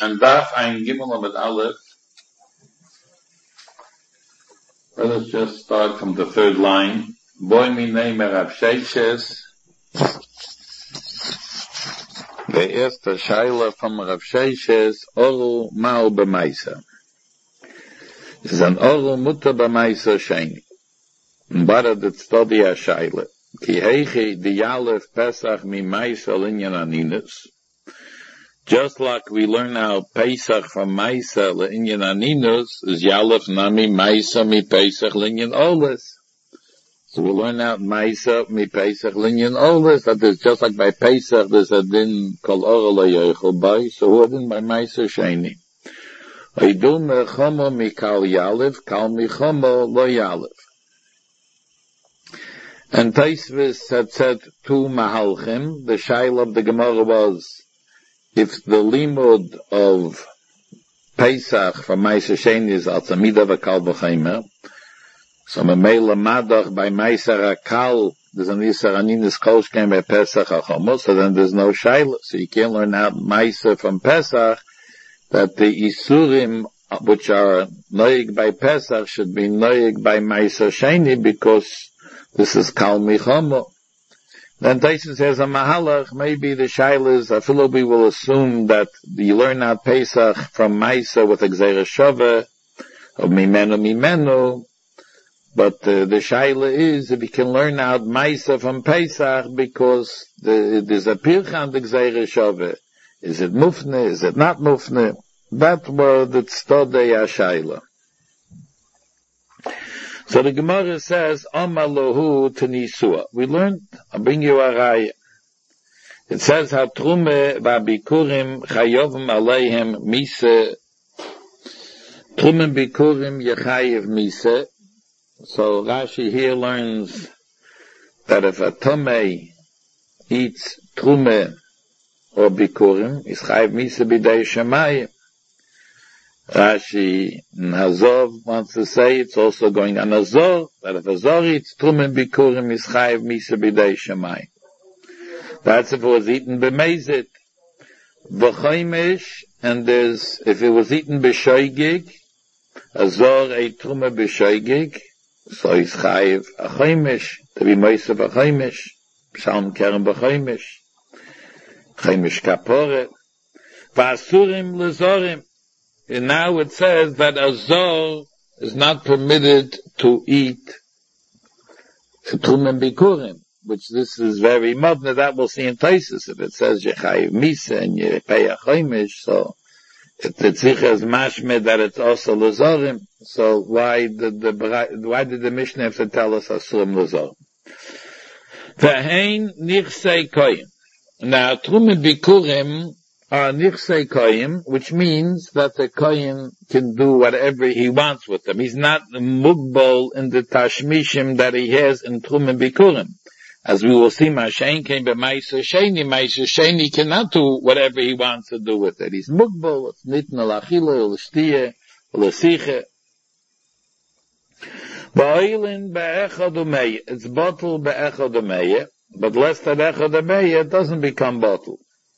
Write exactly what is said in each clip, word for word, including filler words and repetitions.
and Daf Ein Gimel with Aleph. Let us just start from the third line. Boy mi name Rav Sheishes. The erste Shaila from Rav Sheishes, Oru Ma'u B'Maisa. This is an Oru Mutter B'Maisa Sheni. Mbara det study a Shaila. Ki heichi di Yalef Pesach mi Maisa Linyan Aninus. Just like we learn now Pesach from Maisa Linyan Aninus, is Yalef Nami Maisa mi Pesach Linyan Olis. So we learn out Maisa mi Pesach Linyan Olis, that is just like by Pesach there's a din called Orla Yochel Bay, so what din by Maisa Sheni? Oidu mechomo mi kal Yalef, kal mechomo lo Yalef. And Taisvis had said two Mahalchim. The Shaila of the Gemara was, if the limud of Pesach from Maisa Sheni is Atzamida v'Kal B'Chaimer, so Memela Madach by Maisa Rakal, there's an Yisar Aninis Kolshkem by Pesach HaChomos, so then there's no Shaila. So you can't learn out Maisa from Pesach, that the Isurim, which are Noig by Pesach, should be Noig by Maisa Sheni, because this is Kal Michomo. Then Taisus says a Mahalach, maybe the Shaila is, Afilobi will assume that you learn out Pesach from Maisa with Exeira Shove, or Mimenu Mimenu, but uh, the Shaila is, if you can learn out Maisa from Pesach, because the, there's a Pirchan Exeira Shove. Is it Mufne, is it not Mufne? That were the Tztodei HaShaila. So the Gemara says, Amalohu Tanisua. We learned, I'll bring you a raya. It says, Hatrume Babikurim Chayovim Aleihem Mise. Trume Bikurim Yechayev Mise. So Rashi here learns that if a Tomei eats Trume or Bikurim, is Chayev Mise B'dei Shemayim. Rashi Hazov wants to say it's also going on Azor, that if Azor eats Trumen Bikurim is Chayev Misa B'dei Shemayim. That's if it was eaten B'mezit. V'choimish, and there's, if it was eaten B'shoigig, Azor ate Trumen B'shoigig, so it's Chayev Achoimish, to be Moisa V'choimish, Psalm Keren B'choimish, Choimish Kapore, V'asurim L'zorim. And now it says that a Zor is not permitted to eat Trum and Bikurim, which this is very modern. That we'll see in Taisus. If it says Yechayev Misa and Yepei Achoimish, so it, it's as mashmed that it's also Lazorim. So why did the why did the Mishnah have to tell us Asurim Lazorim? V'hein Nichsei Koyim. Now Trum and Bikurim are Nichsei Koyim, which means that the Koyim can do whatever he wants with them. He's not mugbol in the Tashmishim that he has in Trum and Bikurim. As we will see, Mashain came by Maisa Sheni. Maisa Sheni cannot do whatever he wants to do with it. He's mugbol, it's nitn al-achila, al-shtiyah, al-asiche. Ba'ilin be'echad u'meya. It's bottled be'echad u'meya, but less than echad u'meya, it doesn't become bottled.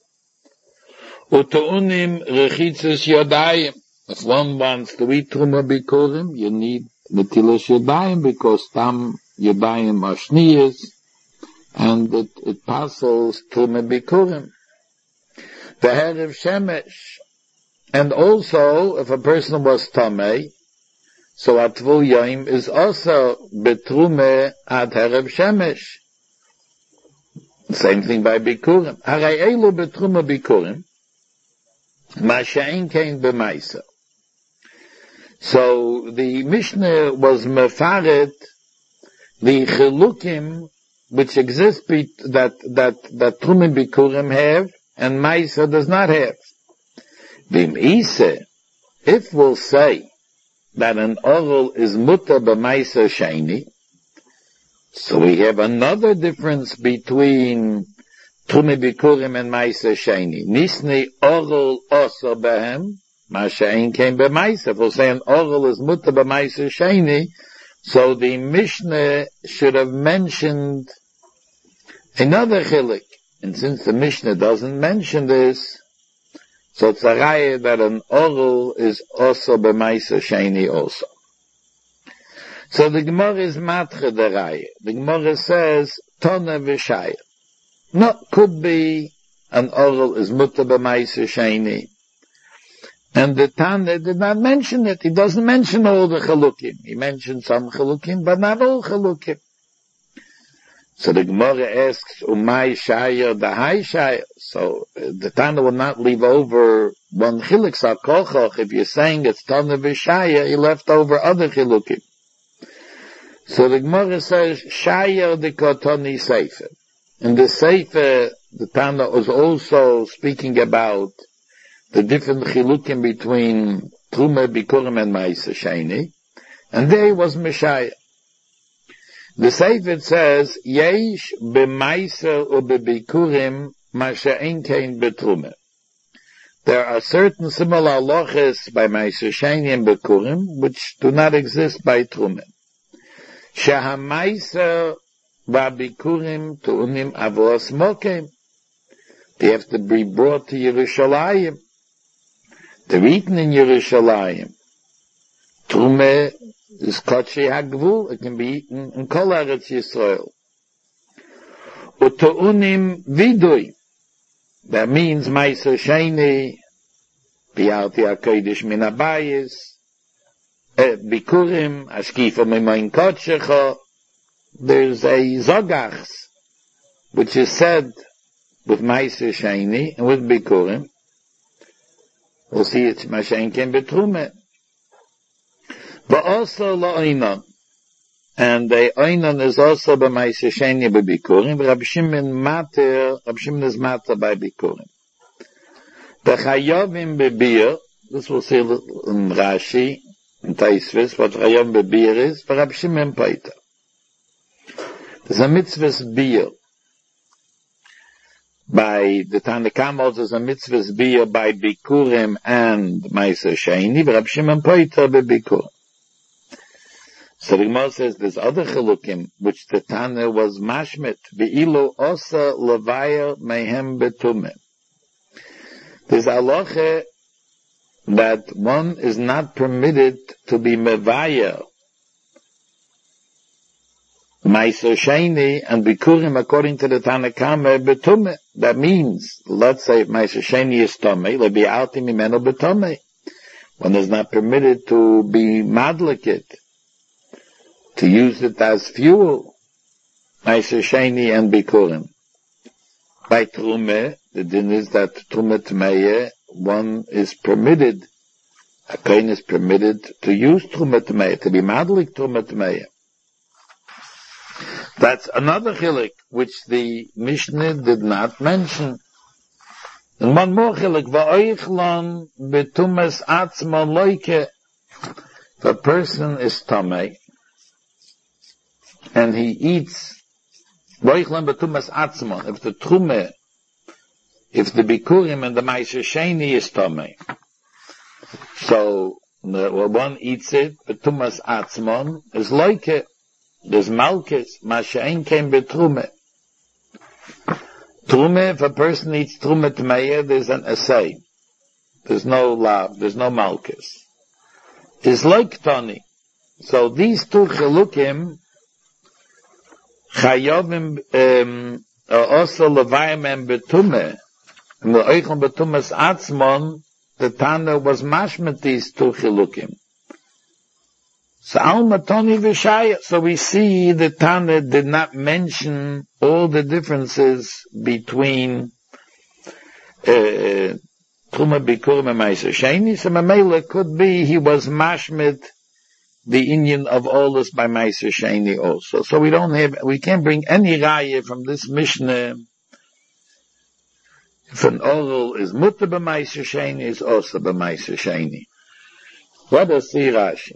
Utu'unim rechitzes yodayim. If one wants to eat Truma Bikurim, you need Netilas Yodayim, because tam Yodayim are shniyas, and it, it passes Truma Bikurim. The Herev Shemesh. And also, if a person was Tamei, so Atvul Yaim is also Betrume at Herev Shemesh. Same thing by Bikurim. Harai Elu Betruma Bikurim. Masha'in came b'maisa. So the Mishnah was mefaret the chilukim which exist be, that that that Trumim Bikurim have and Maisa does not have. Vim Ise, if we'll say that an oral is mutter b'maisa sheni, so we have another difference between Trumi Bikurim and Maisa Sheni. Nisni Orel Oso Behem, Masha'in came by Maisa. If we're saying Orel is Mutter by Maisa Sheni, so the Mishnah should have mentioned another chilik. And since the Mishnah doesn't mention this, So it's a raya that an oral is also b'maisa sheni also. So the Gemara is matche the raya. The Gemara says, Tona v'shaya. No, could be an oral is mutter b'maisa sheni. And the Tana did not mention it. He doesn't mention all the chalukim. He mentioned some chalukim, but not all chalukim. So the Gemara asks, Umay shaya, the high shaya. So uh, the Tana will not leave over one chiluk sakochoch. If you're saying it's Tana v'shaya, he left over other chilukim. So the Gemara says, shaya the kotoni sefer. In the sefer, the Tana was also speaking about the different chilukim between Truma, Bikurim, and Ma'aser Sheni, and there was Meshaya. The Sefer says, Yesh b'Ma'aser u b'Bikurim ma she'en kein b'Truma. There are certain similar halachas by Ma'aser Sheni and Bikurim, which do not exist by Truma. She'ha-Ma'aser v'Bikurim tu'unim avos mokem. They have to be brought to Yerushalayim. They're eaten in Yerushalayim. Trume is Kodesh HaGvul. It can be eaten in Kol Eretz Yisrael. U'to'unim vidui. That means Ma'aser Sheni, Bi'arti HaKodesh Min HaBayis, Bikurim, Ashkifa Mimoin Kodshecha. There's a Zogachs, which is said with Ma'aser Sheni and with Bikurim. We'll see it's Mashen Ken Betrume. But also La'oinon. And the Oinon is also by Ma'aser Sheni by Bikurim. Rabbi Shimon Mater, Rabbi Shimon is Mater by Bikurim. The Chayovim Bebir, this we'll see in Rashi, in Taisvis, what Chayovim Bebir is, for Rabbi Shimon Paita. There's a mitzvah's beer. By the Tanakamos, there's a mitzvah's beer by Bikurim and Ma'aser Sheni, but Rabbi Shimon Paita by Bikurim. So the Gemara says there's other chilukim, which the Tana was mashmit, Ve'ilu osa levaya mehem betume. There's halacha that one is not permitted to be mevaya Ma'aser Sheni and Bikurim according to the Tanakama betume. That means, let's say if Ma'aser Sheni is tomei, lebi'alti mimeno betomei. One is not permitted to be madlikit, to use it as fuel. Ma'aser Sheni and Bikurim. By Trume, the din is that Trume Tmeye, one is permitted, a kohen is permitted to use Trume Tmeye, to be madlik Trume Tmeye. That's another chilik which the Mishnah did not mention. And one more chilik, va'oichlon betumas atzma loike. If a person is tamei and he eats va'oichlon betumas atzma, if the trume, if the bikurim and the Ma'aser Sheni is tamei, so when one eats it, betumas atzmon is loike. There's malchus, masha'en came betrume. Trume, if a person eats trume tmeya, there's an assay. There's no lab, there's no malchus. It's like tani. So these two chilukim, chayovim, um, are also levayim and betume. And the oichon betumes atzmon, the Tana was mashmet these two chilukim. So Alma Toni V'Shaya. So we see the Tana did not mention all the differences between Truma Bikurim and Ma'aser Sheni. So Mamela could be he was mashmit the Indian of all this by Ma'aser Sheni also. So we don't have, we can't bring any raya from this Mishnah. If an oral is mutter by Ma'aser Sheni, is also by Ma'aser Sheni. What does see Rashi?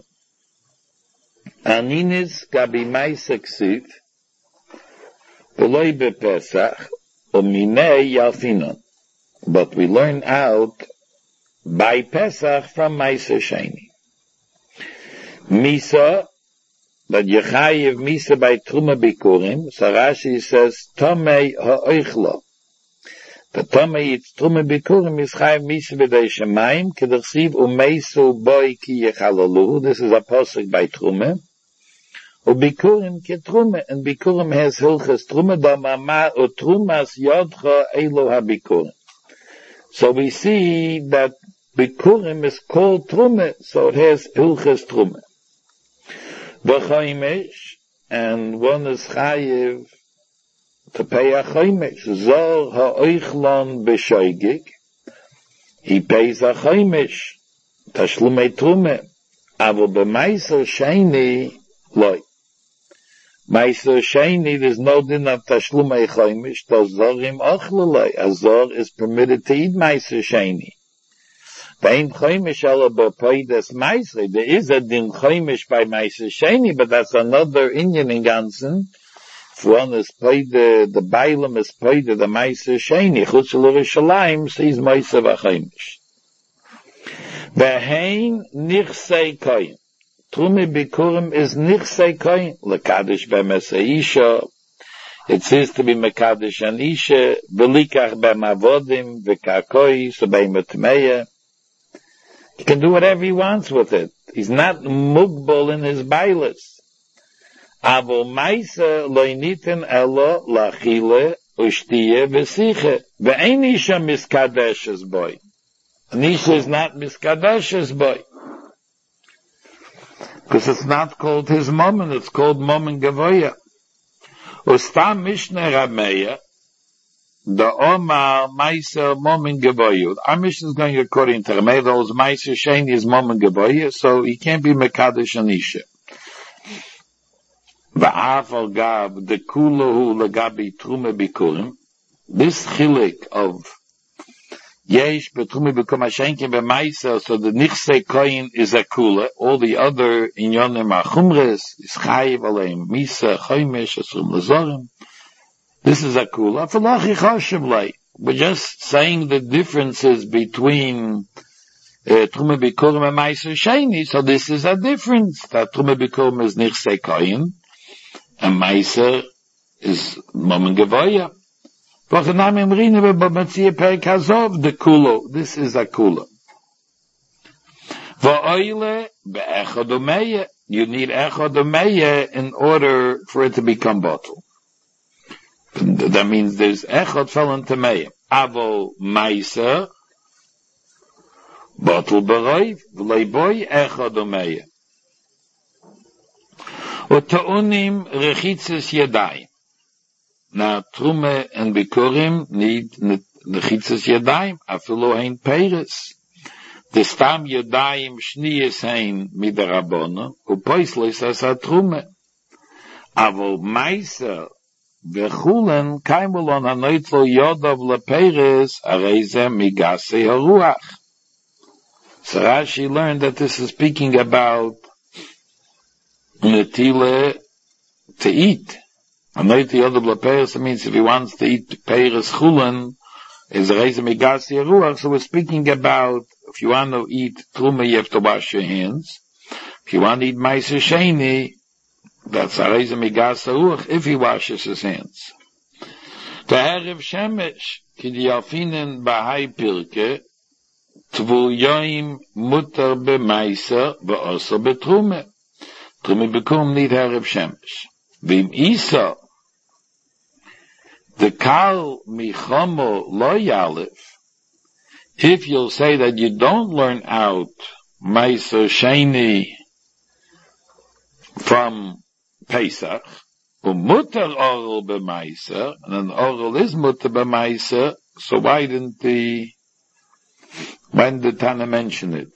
Aninis gabi Ma'aser Ksiv, V'loi bePesach, u'minei Yalfinon. But we learn out by Pesach from Ma'aser Sheni. Misa, but Yechayev Misa by Truma Bikurim, so Rashi says, Tomei ha'oichlo. V'tomei it's trume bikurim is chayv misa v'dei shemayim k'dersiv umeisu boi ki yechalaluhu. This is a posuk by trume. Ubikurim ke trume, and bikurim has hilchas trume damama utrumas yodcha elo habikurim. So we see that bikurim is called trume, so it has hilchas trume. V'chaymesh, and one is chayiv to pay a chaymesh. Zor ha'oichlon b'shoigig, he pays a chaymesh, tashlumei trume, avo b'maiser sheini loy. Meiser sheini, there's no din of tashlumei chaymesh, those zorim ochloloi. A zor is permitted to eat meiser sheini. Vein chaymesh ala b'poides meiser. There is a din chaymesh by meiser sheini, but that's another Indian in Gansen. If one is paid, the, the bailam is paid, the meiser sheini, chutz l'Yerushalayim, sees meiser v'chaymesh. Ve'hein nichsei koyin. Trume bikurim is nichsei koyin. L'kadish b'mesei isha. It says to be mekadosh an isha. V'likach b'mavodim v'kakoi, so b'metmeya. He can do whatever he wants with it. He's not mugbal in his bailas. Avo maisa loiniten elo lachile ushtiye v'siche. Ve'ein isha miskadeshes boy. An isha is not miskadeshes boy. Because it's not called his moment, it's called moment gavoya. Ustam mishne rameya, the Omar maisa moment gavoya. Our mission is going according to Rameya, those maisa sheni is moment gavoya, so he can't be mekadosh an isha. Va'afal gab, the kulahu lagabi trume bikurim. This chilik of yesh betrume bikum ashenkin b'maisa, so the nichsei koyin is a kula. All the other inyonim are chumres, is chayiv aleim misa, chaymesh, asum lezorim. This is a kula. Falachi chashiv lei. We're just saying the differences between uh, trume bikurim and maisa sheni. So this is a difference. That trume bikurim is nichsei koyin, and maisa is momen gavoya. The kulo, this is a kulo. You need echad in order for it to become bottle. That means there's echad fell into meya. Avo maisa, bottle b'roiv, v'leiboy echad umeya. Uta'unim rechitzes yadayim. Now, Trume and Bikurim need Nechitzes Yadayim, Afilo Hein Peiris. The Stam Yadayim Shniyes Hein Midarabona, Upoisles as a Trume. Avo Meisa, Vechulen, Kaimulon Hanoitlo Yodav Lepeiris, Areze Migase Haruach. So Rashi learned that this is speaking about Netile to eat. Anoit the other blaperes means if he wants to eat peiris chulen, is reise migasi ruach. So we're speaking about if you want to eat truma, you have to wash your hands. If you want to eat meiser sheni, that's reise migasi ruach. If he washes his hands. Teherev shemesh kidiyafinen bahai pirke tvul yoim mutar b'meiser v'osa b'trume. Trume bekum need herev shemesh. Vim isa, the kal michomo lo yalif, if you'll say that you don't learn out Meiser Sheni from Pesach, umutar oral b'Meiser, and an oral is mutar b'Meiser, so why didn't the, when did Tana mention it?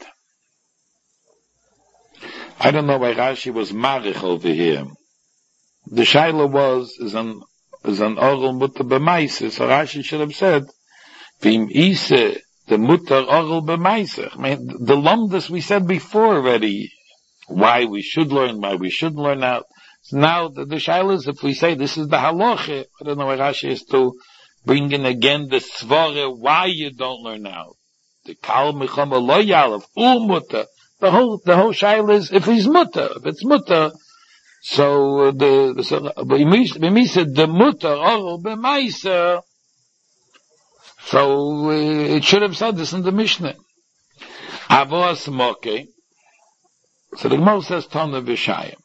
I don't know why Rashi was marich over here. The shaila was, is an, is an oral mutar b'Meiser, so Rashi should have said, Vim Ise, the mutar oral b'Meiser. I mean, the lumdus we said before already, why we should learn, why we shouldn't learn out. So now the, the shaila is, if we say this is the halacha, I don't know why Rashi is to bring in again the svara, why you don't learn out. The kal michama lo yalav, u mutar. The whole, the whole shaila is, if he's mutar, if it's mutar, so the so we said the mutar oral b'meiser. So, uh, it should have said this in the Mishnah. Avos moke. So the Gemara says, Tana b'shayim.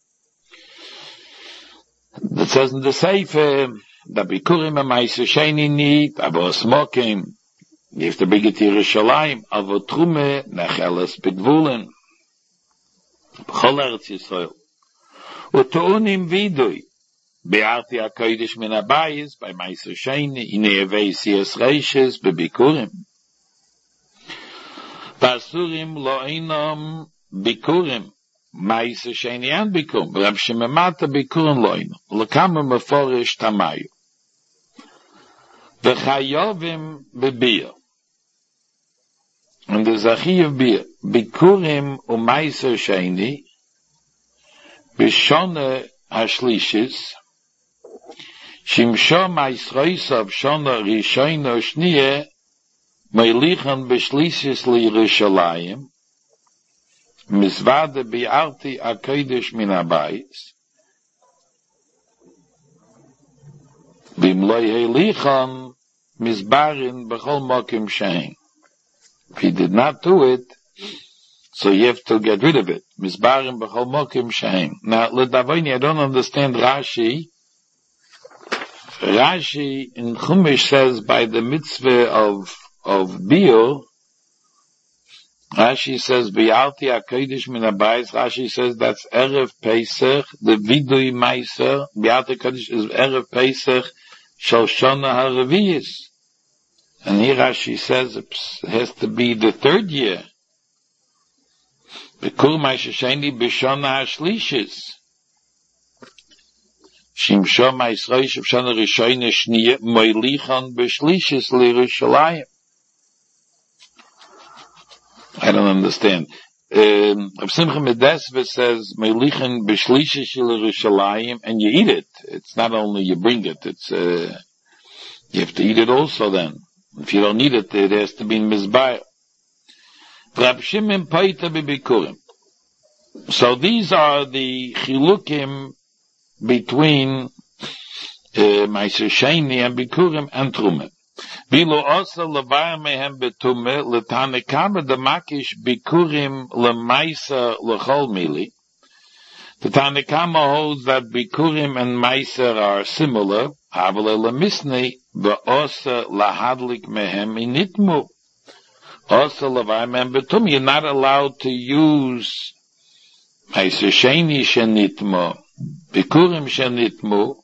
It says in the Sefer, that bikurim ha-maisa sheni ni, avos moke, you have to bring it to Yerushalayim, avot trume, necheles b'gvulen. B'chol Eretz Yisrael. U'to'unim vidui, be'arti ha-kodesh min ha-bayis, by maisa sheni, in evei siyas reishes, b'bikurim. Basurim lo einam bikurim, maisa sheni and bikurim, Rab Shememata bikurim lo einam, lekama meforish tamayu. V'chayovim bebir. And the Zachiyav bir, bikurim u maisa sheni, b'shona hashlishis, shimsho maisroisav shona rishoino shniye, Meilichan beschließes li Yerushalayim, Mizvade bi'arti akodesh min habayis, Bimloi heilichan mizbarin b'chol mokim shein. If he did not do it, so you have to get rid of it. Mizbarin b'chol mokim shein. Now, Ledavoni, I don't understand Rashi. Rashi in Chumash says by the mitzvah of of Bio, Rashi says, Bi'alti HaKodesh min habayis, Rashi says that's Erev Pesach, the Vidui Meiser, Bi'alti HaKodesh is Erev Pesach, Shal Shana HaReviyis. And here Rashi says it has to be the third year. Bekur Maisa Sheni B'Shana HaShlishis. Shimsho Maisroish B'Shana Rishoyne Shniye, Moilichan B'Shlishis L'Yerushalayim. I don't understand. Um, Rav Simcha Medesve says, Melichin b'shlisha shel Yerushalayim, and you eat it. It's not only you bring it, it's, uh, you have to eat it also then. If you don't eat it, it has to be in Mizbayah. Rab Shimon Paita b'Bikurim. So these are the chilukim between, uh, Meiser Sheni and Bikurim and Trumah. Bilo osa levar mehem betume letanekama de makish bikurim lemaisa lechol mili. The Tanekama holds that bikurim and meiser are similar. Avale lemisnei beosa lahadlik mehem initmu. Osa levar mehem betume. You're not allowed to use meiser sheni shenitmu, bikurim shenitmu.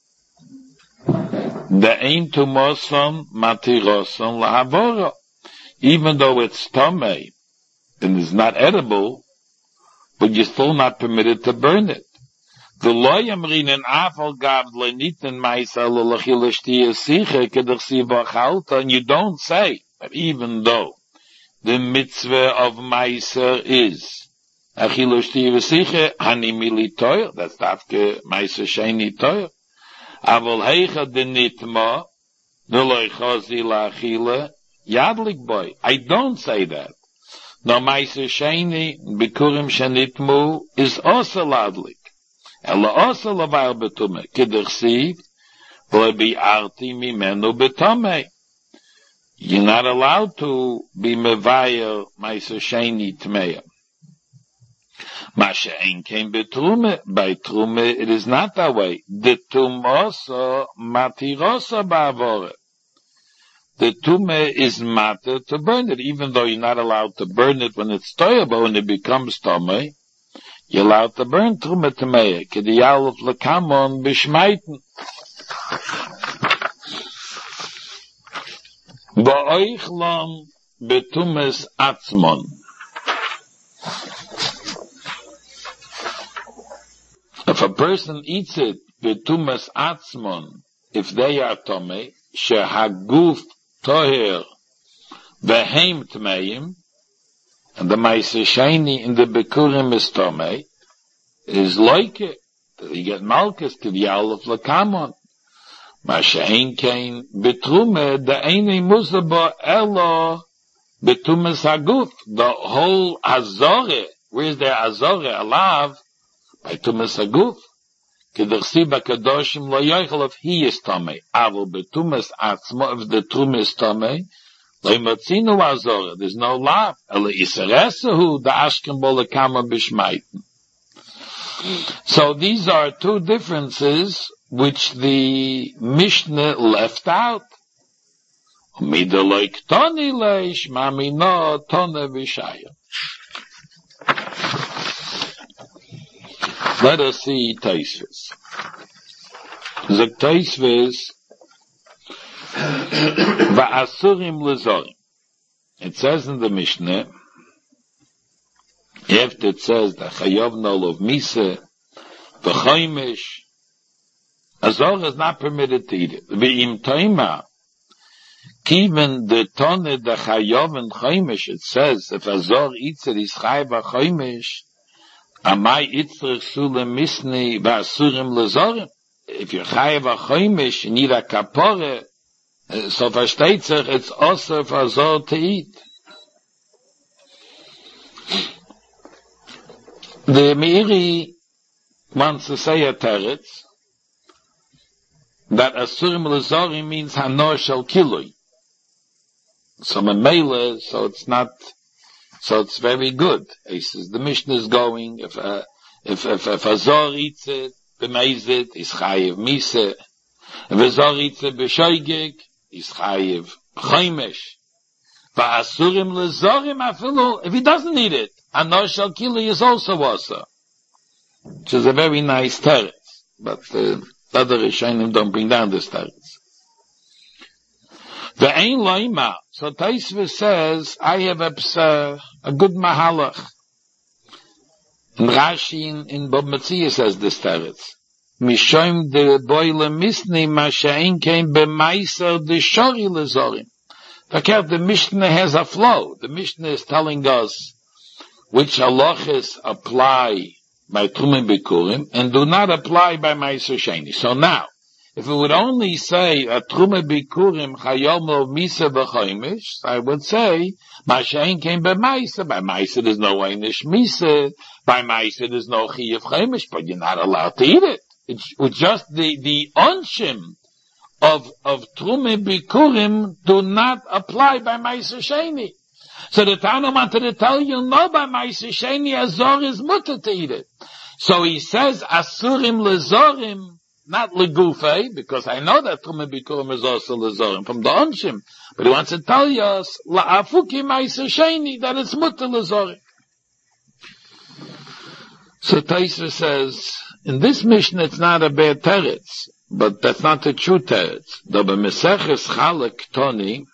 The aim to moson matiroson lahavora, even though it's tomei and is not edible, but you're still not permitted to burn it. The loyamrin and afal gav leniten ma'isa lelachilashtiya siche kedachsiva chalta, and you don't say that even though the mitzvah of ma'isa is achilashtiya siche hanimili toyer, that's dafke ma'isa sheni toyer. Avol heicha denitma, nuloi chazi la'achila, yadlik boy. I don't say that. No ma'aser sheni, bikurim shenitmu, is also ladlik. Ela also lavar betume. Kidach siv, v'le bi'arti mimenu betume. You're not allowed to be mevayer ma'aser sheni tmeya. Masha ein came betrume, by trume it is not that way. The tumosa matirosa ba'avore. The tume is matter to burn it, even though you're not allowed to burn it when it's toyable, when it becomes tome, you're allowed to burn trume tameya. Kediyal of lekamon b'shmeiten. Ba'oichlon betumes atzmon. If a person eats it, betumas atzmon, if they are tomei, shehaguf toher, vehem tmeim, and the ma'aser sheni in the bikurim is tomei, is like it. You get malchus to the owl of lakamon. Mashein kain betrume, the eine musaba elo betumas haguf. The whole azore, where's the azore alav? By tumas haguf, Kedachsiba kadoshim lo yoichel if he is tamei. Aval betumas atzmo, if the trum is tamei, lo yimotzinu azora. There's no laugh. Ele isaresahu da ashkem bo lekama bishmaiten. So these are two differences which the Mishnah left out. Midoloik toni leish mamino tone vishaya. Let us see Taisvis. The Taisvis va'asurim lezorim. It says in the Mishnah, after it says that chayovnol of Misa, v'choimish, Azor is not permitted to eat it. V'im toima, even the tone the chayov and choimish, it says, if Azor eats it, he's chay v'choimish, amai itzrich sule misni v'asurim lezorim. If you're chay v'choimish, you need a kapore, so versteht sich, it's also for Azor to eat. The Meiri wants to say a teretz that Asurim Lezorim means Hanor Shel Kilui. So Memele, so it's not, so it's very good. He says the Mishnah is going, if uh, if if, if Azor eats it, b'meizit, is Chayiv Mise. If Azor eats it, b'shoigig, is Chayiv Choimish. But Asurim Lezorim afilu, if he doesn't eat it, Hanor Shel Kilui is also also. Which is a very nice teretz. But uh, other Rishonim don't bring down this teretz. The Ein Loima. So Taisvis says, I have a, uh, a good mahalach. And Rashi in, in Bob Metzia says this teretz. Mishoim de boile misni ma she'ein kein b'maiser de shori lezorim. The Mishnah has a flow. The Mishnah is telling us which halachas apply by Truma Bikurim and do not apply by Ma'aser Sheni. So now, if it would only say a Truma Bikurim Chayom Lo Misa B'Choimish, I would say Ma'ashein came by Ma'aser. By Ma'aser there's no Einish Misa. By Ma'aser there's no Chiyav Choimish, but you're not allowed to eat it. It's, it's just the the onshim of of Truma Bikurim do not apply by Ma'aser Sheni. So the Tana wanted to tell you, no, by Ma'aser Sheni, Azor is mutter to eat it. So he says, Asurim lezorim, not legufei, because I know that Truma Bikurim is also lezorim, from the Onshim. But he wants to tell us, la'afuki Ma'aser Sheni, that it's mutter lezorim. So Taisva says, in this mission it's not a bad teretz, but that's not the true teretz. Though by Meseches Chalek Toni,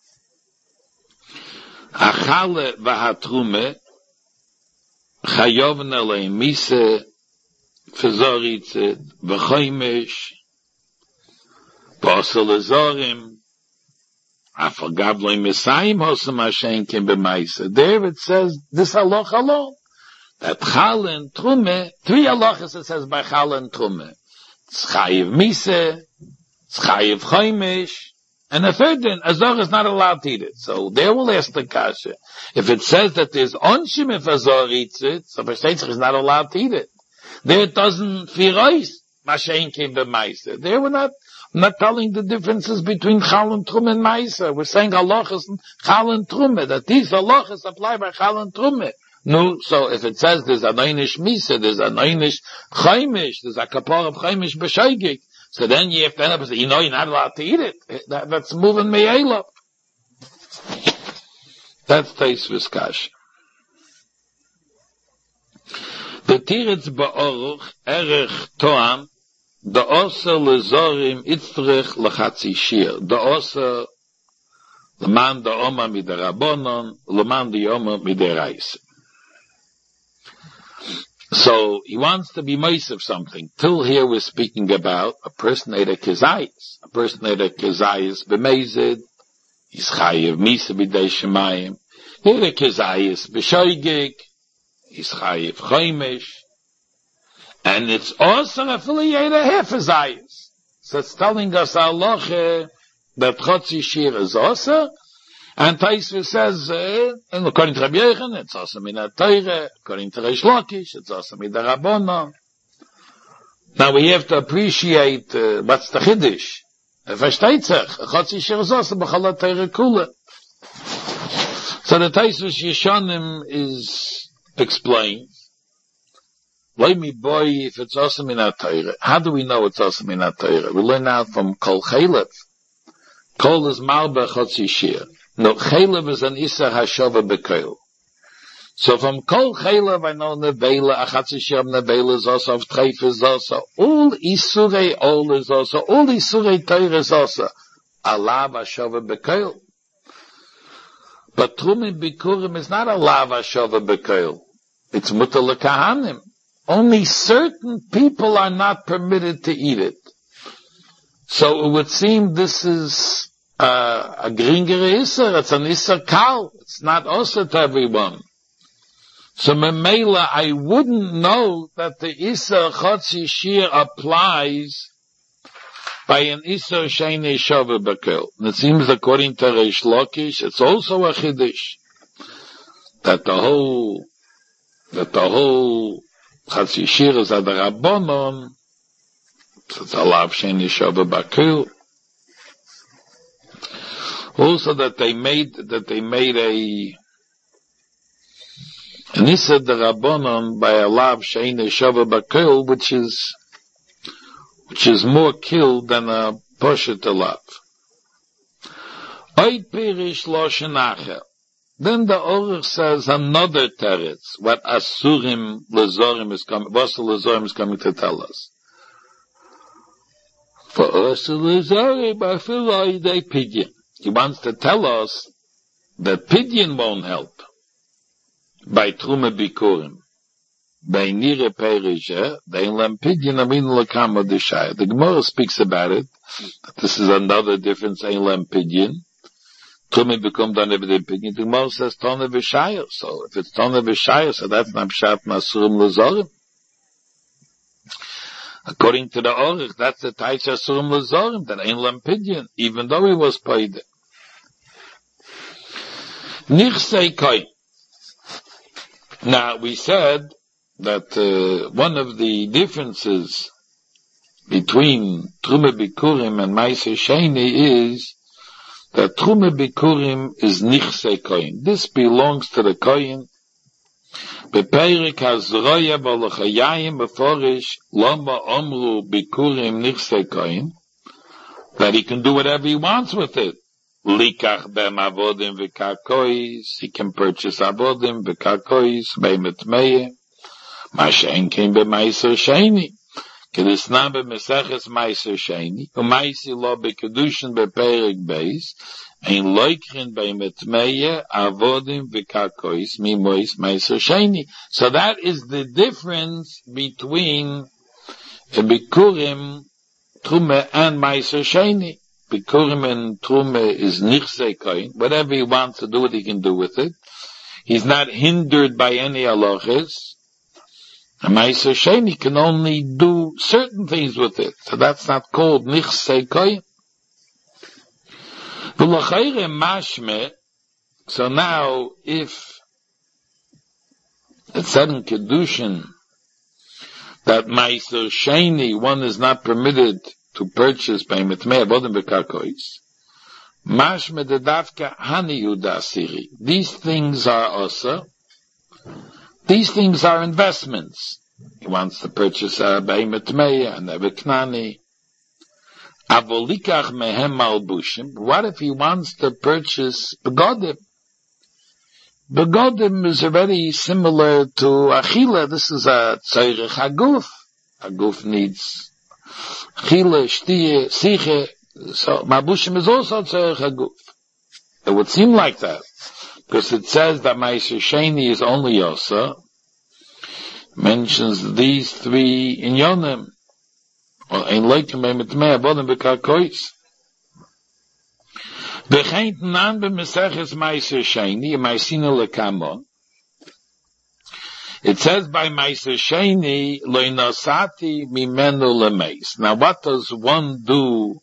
Achale v'hatrume chayovna le'mise fezoritzet v'choimish v'osel lezorim afagav le'misayim hosam hashem kim b'maisa. There it says this halach alone that chal and trume, three halachas it says by chal and trume. It's chayiv mise, it's chayiv choimish. And the third then, Azor is not allowed to eat it. So there will ask the kasha. If it says that there's onshim if Azor eats it, so Pesach is not allowed to eat it. There it doesn't firois, Mashain came by Maisa. There we're not, not telling the differences between Chal and Trum and Maisa. We're saying halachas and Chal and Trume, that these halachas apply by Chal and Trume. No, so if it says there's an Einish Misa, there's an Einish Chaimish, there's a Kapor of Chaimish B'Shoigig, so then you have to end up and say, you know you're not allowed to eat it. That, that's moving me'ela. That's Taisvis Kash. The Tiritz Ba'oruch, Erech Toam, the Osa Lezorim Itzrich Lechatzi Shir. The Osa, the man the Oma Midarabonon, the man the Oma Midaraisa. So he wants to be moist of something. Till here we're speaking about a person ate a kezayis. A person ate a kezayis b'mezid. He's chayiv misa b'dei shemayim. He ate a kezayis b'shoigig. He's chayiv choimish. And it's also affiliated a half a zayis. So it's telling us halacha that chotzi shir is also. And Taisva says, uh, and according to Rabbi Yechon, it's also min ha-Torah. According to Reish Lakish, it's also min ha-Rabbanon. Now we have to appreciate uh, what's the Chiddush. Versteht sich. Chotzi Shir Zosa b'chala Teire Kula. So the Taisus Yeshanim is explained. Lay me boy, if it's awesome in our Torah. How do we know it's awesome in our Torah? We learn out from Kol Chalev. Kol is Malba Chotzi Shir. No, Chalev is an Issa Hashova Bekoil. So from Kol Chalev I know Nevela, Achatzi Shir Nevela is also, of Treif is also. All Isurei Ol is also. All Isurei Torah is also. Alav Hashova Bekoil. But Trumim Bikurim is not Alav Hashova Bekoil. It's Mutar L'Kahanim. Only certain people are not permitted to eat it. So it would seem this is uh, a gringere Isser. It's an Isser Kal. It's not also to everyone. So Memela, I wouldn't know that the Isser Chotzi Shir applies by an Isser Sheini Shova Bekel. And it seems according to Reish Lakish, it's also a Chiddush. That the whole, that the whole Chotzi Shir is at the Rabbonon, so it's a Lav Sheini Shova Bekel. Also that they made, that they made a, and he said the Rabbonon by a lav she'ene shava bakil, which is, which is more killed than a poshet lav. Oid pirish lo shenacher. Then the Orach says another teretz, what Asurim Lezorim is coming, what Lezorim is coming to tell us. For Asur Lezorim, I feel like they pidyon. He wants to tell us that pidyon won't help. By Trume Bikurim. By Nire Perisha, they lam pidyon amin lakama deshaya. The Gemara speaks about it. This is another difference, ein lam pidyon. Trume Bikum dan evident pidyon. The Gemara says Tone V'shaya. So if it's Tone V'shaya, so that's not Pshat Masurim Lezorim. According to the Orach, that's the Taich Asurim Lezorim, that ein lam pidyon, even though he was paid. Nichsei Koi. Now, we said that uh, one of the differences between Trume Bikurim and Meiser Sheini is that Trume Bikurim is Nichsei Koyin. This belongs to the Koyin. Beperik HaZroya B'Lachayayim B'Forish Loma Omru Bikurim Nichsei Koyin, that he can do whatever he wants with it. Likach bem avodim v'karkois, he can purchase avodim v'karkois, b'metmeye, mashen came b'meiser sheini, kedisna b'meseches meiser sheini, u'meisi lo b'kedushin b'perik beis, ein loikrin b'metmeye, avodim v'karkois, mimois meiser sheini. So that is the difference between a bikurim, trume, and meiser sheini. Bikurim and Trume is Nichsei Koyin. Whatever he wants to do what he can do with it. He's not hindered by any halachas. And Meiser Sheini can only do certain things with it. So that's not called Nichsei Koyin. V'lachayre mashme. So now, if it's said in Kedushin that Meiser Sheini, one is not permitted to purchase by mitmei avodim v'karkois, mashme de davka hani yudasiri. These things are also, these things are investments. He wants to purchase a by mitmei and a v'knani. Avolikach mehem malbushim. What if he wants to purchase begodim? Begodim is very similar to achila. This is a tzorech haguf. Haguf needs Chile, Shtiye, Siche, so Mabushim is also Tzorech HaGuf. It would seem like that, because it says that Meiser Sheini is only Yosa, mentions these three in Yonim, or Ein Leikim B'Mitmei Avodim B'Karkois. V'chein Nan B'Meseches Meiser Sheini, Meisina Lekamo. It says by Meiser Sheini, lo nosati mimenu lemeis. Now what does one do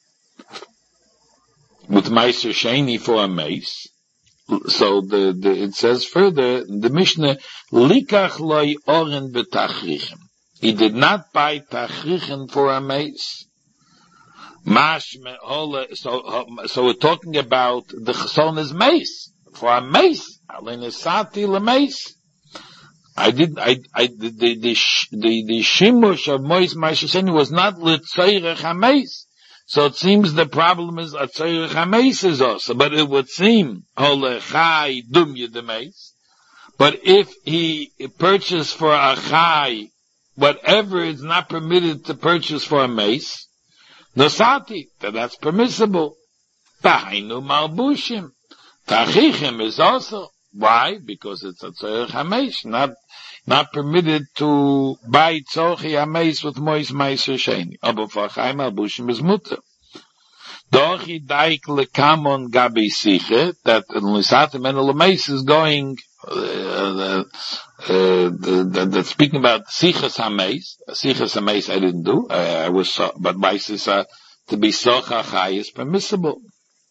with Meiser Sheini for a mace? So the, the, it says further, the Mishnah, likach loy oren betachrichem. he did not buy tachrichen for a mace. So, so we're talking about the chesonis mace. For a mace, alenesati lemeis. I did, I, I, the, the, the, the, the shimush of Mois Maishasheni was not l'tzoyrech hameis. So it seems the problem is a tzoyrech hameis is also, but it would seem, holechai dum yedemeis. But if he purchased for a chai, whatever is not permitted to purchase for a mace, nosati, that that's permissible. Tahainu malbushim. Tachichim is also. Why? Because it's a tzorech hameis, not, not permitted to buy tzorchi hameis with mois meiser sheni. Aber for chai malbushim is mutter. Dochi daik lekamon gabi siche, that l'satim and l'meis is going, uh, uh, uh, the, the, speaking about siches hameis, siches hameis I didn't do, uh, I was, so, but meises, uh, to be socha chai is permissible.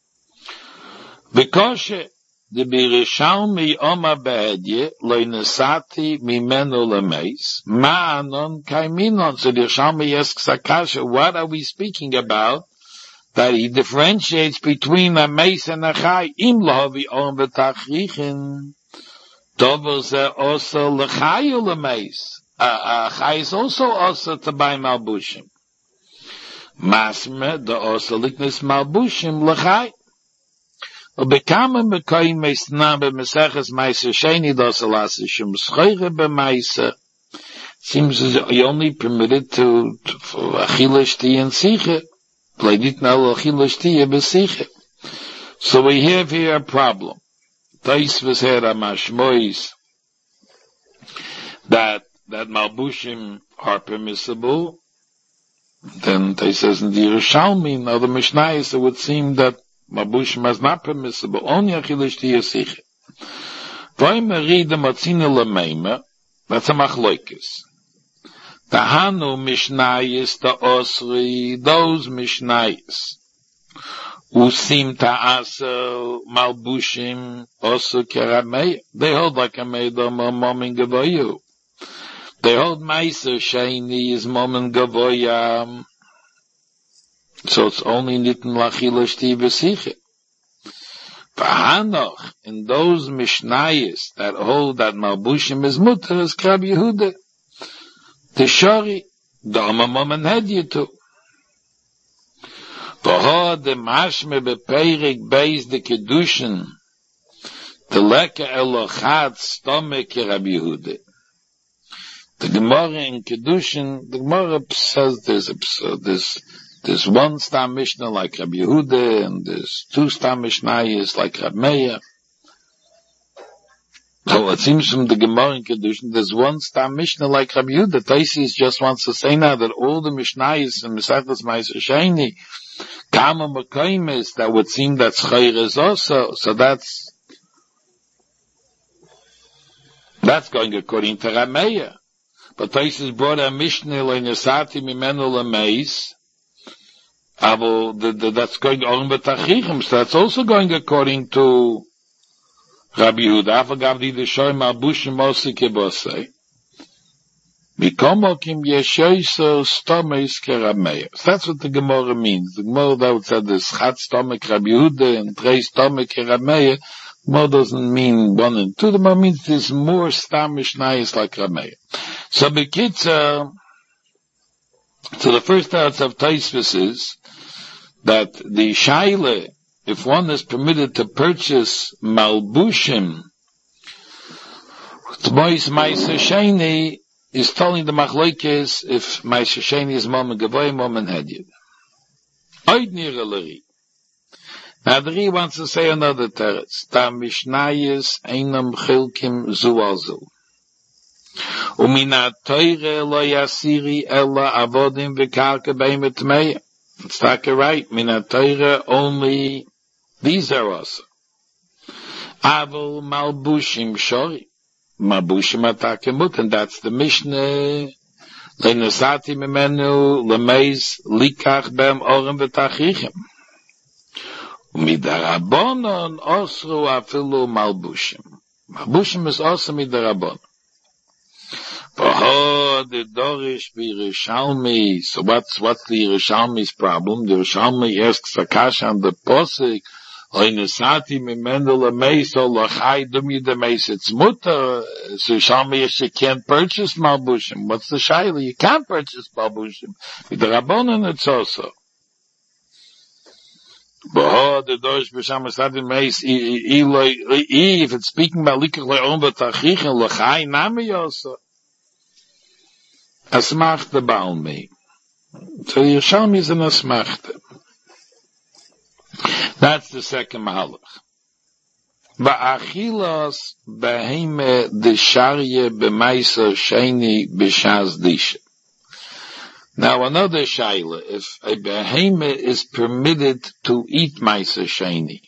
Because the Birishalmi Oma Behedye, Loinesati Mimeno Lemeis, Ma'anon Kaiminon. So the Birishalmi asks Akasha, what are we speaking about? That he differentiates between a mace and a chai. Im lohavi on betachrichin. Dover ze also lechayu lemeis. A chai is also also to buy malbushim. Masme, the also liknis malbushim lechai. ובכמה מקויים מסנה במסכת מייסר שני דוסלס שום schoire b'meiser. Seems as he only permitted to, to for achila shtiya and sicha. Play dit now achila shtiya b'sicha. So we have here a problem. Taisvus had a mashmois that that malbushim are permissible. Then they says in the Yerushalmi, now the Mishnayos, it would seem that Mabushim is not permissible. Only achilish tiya sicha. V'oim read the matzina lemeima. That's a machloikis. Tahanu mishnayis ta osri. Those mishnayis usim ta'asel malbushim osu kerameya. They hold like a meidom or momin gavoyu. They hold meiser sheni is momin gavoya. So it's only nitten lachila shti v'siche. V'hanoch, in those mishnayis that hold that malbushim is mutter, is Krab Yehuda. The shori, the omamom and hedyetu. V'ho de mashme bepeirik beis de kedushin, the leka elochat stome Krab Yehuda. The Gemara in Kedushin, the Gemara says there's a, there's There's one Stam Mishnah like Rabbi Yehuda, and there's two Stam Mishnayos like Rabbi Meir. So it seems from the Gemara in Kedushin, there's one Stam Mishnah like Rabbi Yehuda. Taisis just wants to say now that all the Mishnayos in Mesachos Meiser Sheni, Kama Makaimis, that would seem that Schoire is also, so that's, that's going according to Rabbi Meir. But Taisis brought a Mishnah like Nesati Mimenu Lemeis, Abo, the, the, that's going on with Tachichim, so that's also going according to Rabbi Yehuda. Afagavdi the Shoy Malbushim Mosi Kebosei. Mikomokim Yeshoiso Stomes Kerameir. So that's what the Gemara means. The Gemara that would say there's Chat Stomek Rabbi Yehuda and Trei Stomek Kerameir. Gemara doesn't mean one and two. The Gemara means there's more Stam Mishnayos like Rabbi Meir. So Bekitza, so the first thoughts of Taisvis is that the shaila, if one is permitted to purchase malbushim, Mois Meiser Sheni is telling the machlokes if Meiser Sheni is momen gavoy, momen hedyed. Oid niralari. Now the Ri wants to say another teretz. Ta mishnayis einam chilkim zu al zu. Umina teure lo yasiri ella avodim v'karka beimet meya. It's not right. Mina teure only these are also. Aval malbushim shori. Malbushim atakemut, and that's the Mishnah. Le'nesati mimenu lemeis likach bem orim v'tachichem. Midarabonon osru afilu malbushim. Malbushim is also midarabonon. Oh, the Dorish be Rishalmi. So what's, what's the Rishalmi's problem? The Rishalmi asks Akash on the Posik, Oinusati Mimendel Meiso Lachai Dumi de Meis. It's mutter. So Rishalmi she can't purchase Malbushim. What's the Shaila? You can't purchase Malbushim. With the Rabbonon it's also. Boho, the Dorish B'Sham Asadi Meis, if it's speaking about Likach Le'on B'Tachich and Lachai Nami also. Asmachte Balmi. So Yerushalmi is an Asmachte. That's the second Mahalach. Va'achilas beheme desharye b'maisa sheni b'shaz dishe. Now another shaila, if a beheme is permitted to eat maisa sheni.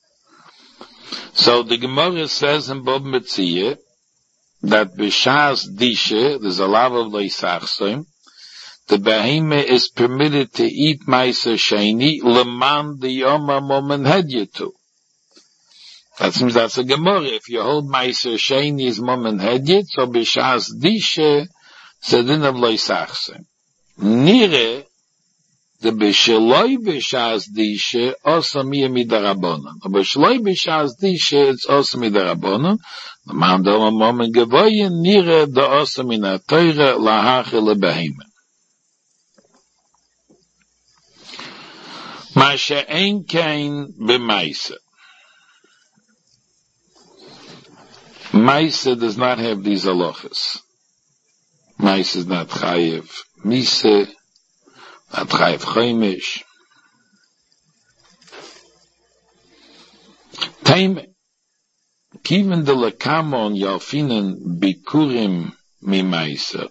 So the Gemara says in Bob Metzia, that b'shaz dishe, there's a lot of leisachsoim, the beheme is permitted to eat maisa sheni, leman the yoma momen hedyetu. That seems that's a Gemara. If you hold maisa sheni is momen hedyet, so b'shaz dishe, zedin of leisachsoim. Nire, the b'sheloi b'shaz dishe, also miya midarabonon. The b'sheloi b'shaz dishe, it's also midarabonon. The man doma momen gevoyen, nire, the also mina teire, lahache lebehime. Ma she'en kein b'maisa. Maisa does not have these halachas. Maisa is not chayev. Mise, not chayev chaimish. Taime. Kiven de lekamon yalfinen bikurim mi maisa.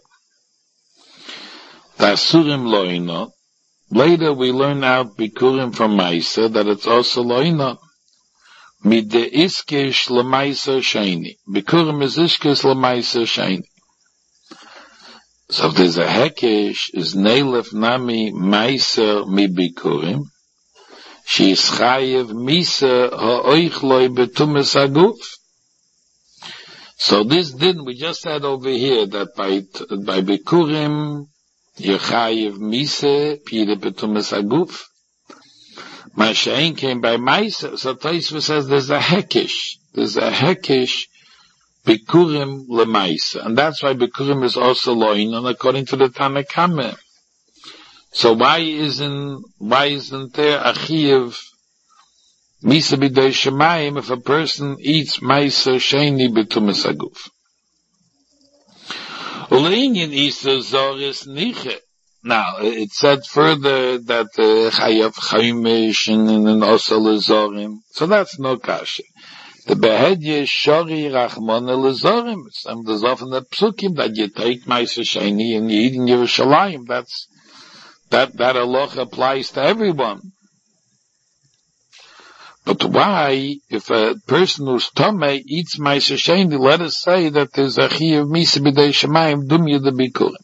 Tasurim loina. Later we learn out bikurim from maisa that it's also loina. Mid de iskish lemaisa sheni. Bikurim is iskish lemaisa sheni. So if there's a hekesh, is neilef nami maisa mi bikurim, she is chayev misa ha'oichloi betumes aguf. So this didn't, we just said over here that by, by bikurim, you're chayev misa, pire betumes aguf. Mashain came by maisa, so Taisva says there's a hekesh, there's a hekesh, Bikurim lemaisa, and that's why Bikurim is also loinon according to the Tanakame. So why isn't why isn't there a chiyuv misa b'dei shemayim if a person eats maisa sheni b'tumes aguf? Uleinian isa zoris niche. Now it said further that chayav chaimish and also lezorim, so that's no kasha. The behedye shori rachmon lezorim. Some there's often the psukim that you take maisa sheni and you eat in Yerushalayim. That's that that halacha applies to everyone. But why, if a person who's tomei eats maisa sheni, let us say that there's a chiyuv misa b'dei shemayim dumya de bikurim.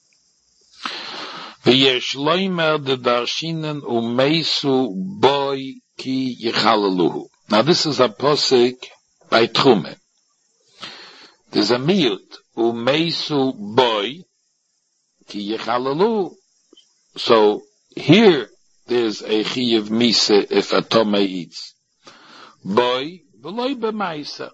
V'yesh loimer de darshinen umeisu boy ki yichalaluhu. Now this is a posik by Trume. There's a miyut, umeisu boy, ki yechalalu. So here there's a chiyav misa if a tome eats. Boy, v'loi b'maisa.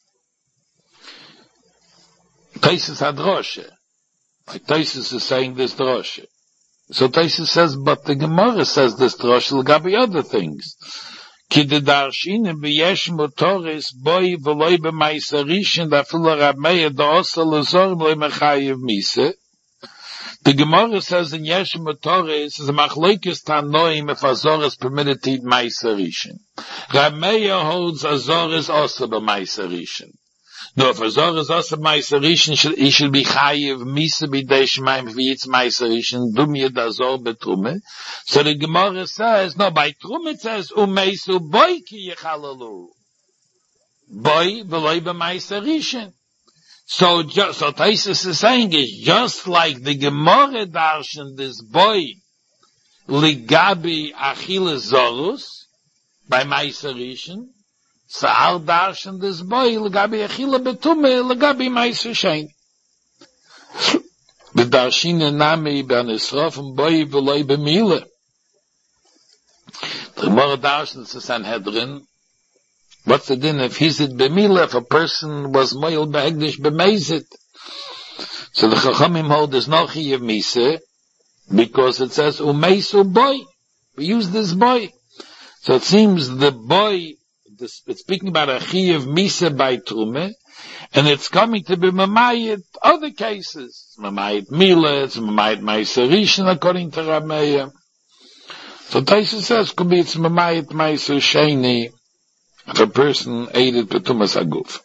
Taisus had droshe. Like Taisus is saying this droshe. So Taisus says, but the Gemara says this droshe will be other things. Ki de darshin beyesh motoris boy v'loy b'maisarishin dafula Rab Meir da'osa lezorim loy mechayev misa. The Gemara says in yesh motoris is a machlokes tanoim if azor is permitted to eat maisarishin. Rab Meir holds azor is also b'maisarishin. No, if azor is also b'maisarishin, he should be chayev misa b'dei shemayim if he eats maisarishin dumya d'azor betrume. So the Gemara says, no, by Trum it says, umeisu boy ki yechalalu. Boy v'loy b'maisarishin. So just, so Taisus is saying is just like the Gemara darshan this boy, ligabi achile zorus, by maisarishin, so al darshan this boy, ligabi achile betume, ligabi maisarishin. B'darshina nami b'anisrofim boi v'loi b'mile. The Gemara darshins to Sanhedrin. What's the din if he's it b'mile, if a person was moil b'hegdish b'mezit? So the Chachamim hold there's no chiyuv misa, because it says umeisu boy. We use this boy. So it seems the boy, this, it's speaking about a chiyuv misa by trume, and it's coming to be mamayit other cases. It's mamayit mila, it's mamayit ma'aser rishon according to Rab Meir. So Taisa says could be it's mamayit ma'aser sheni if a person aided betumas aguf.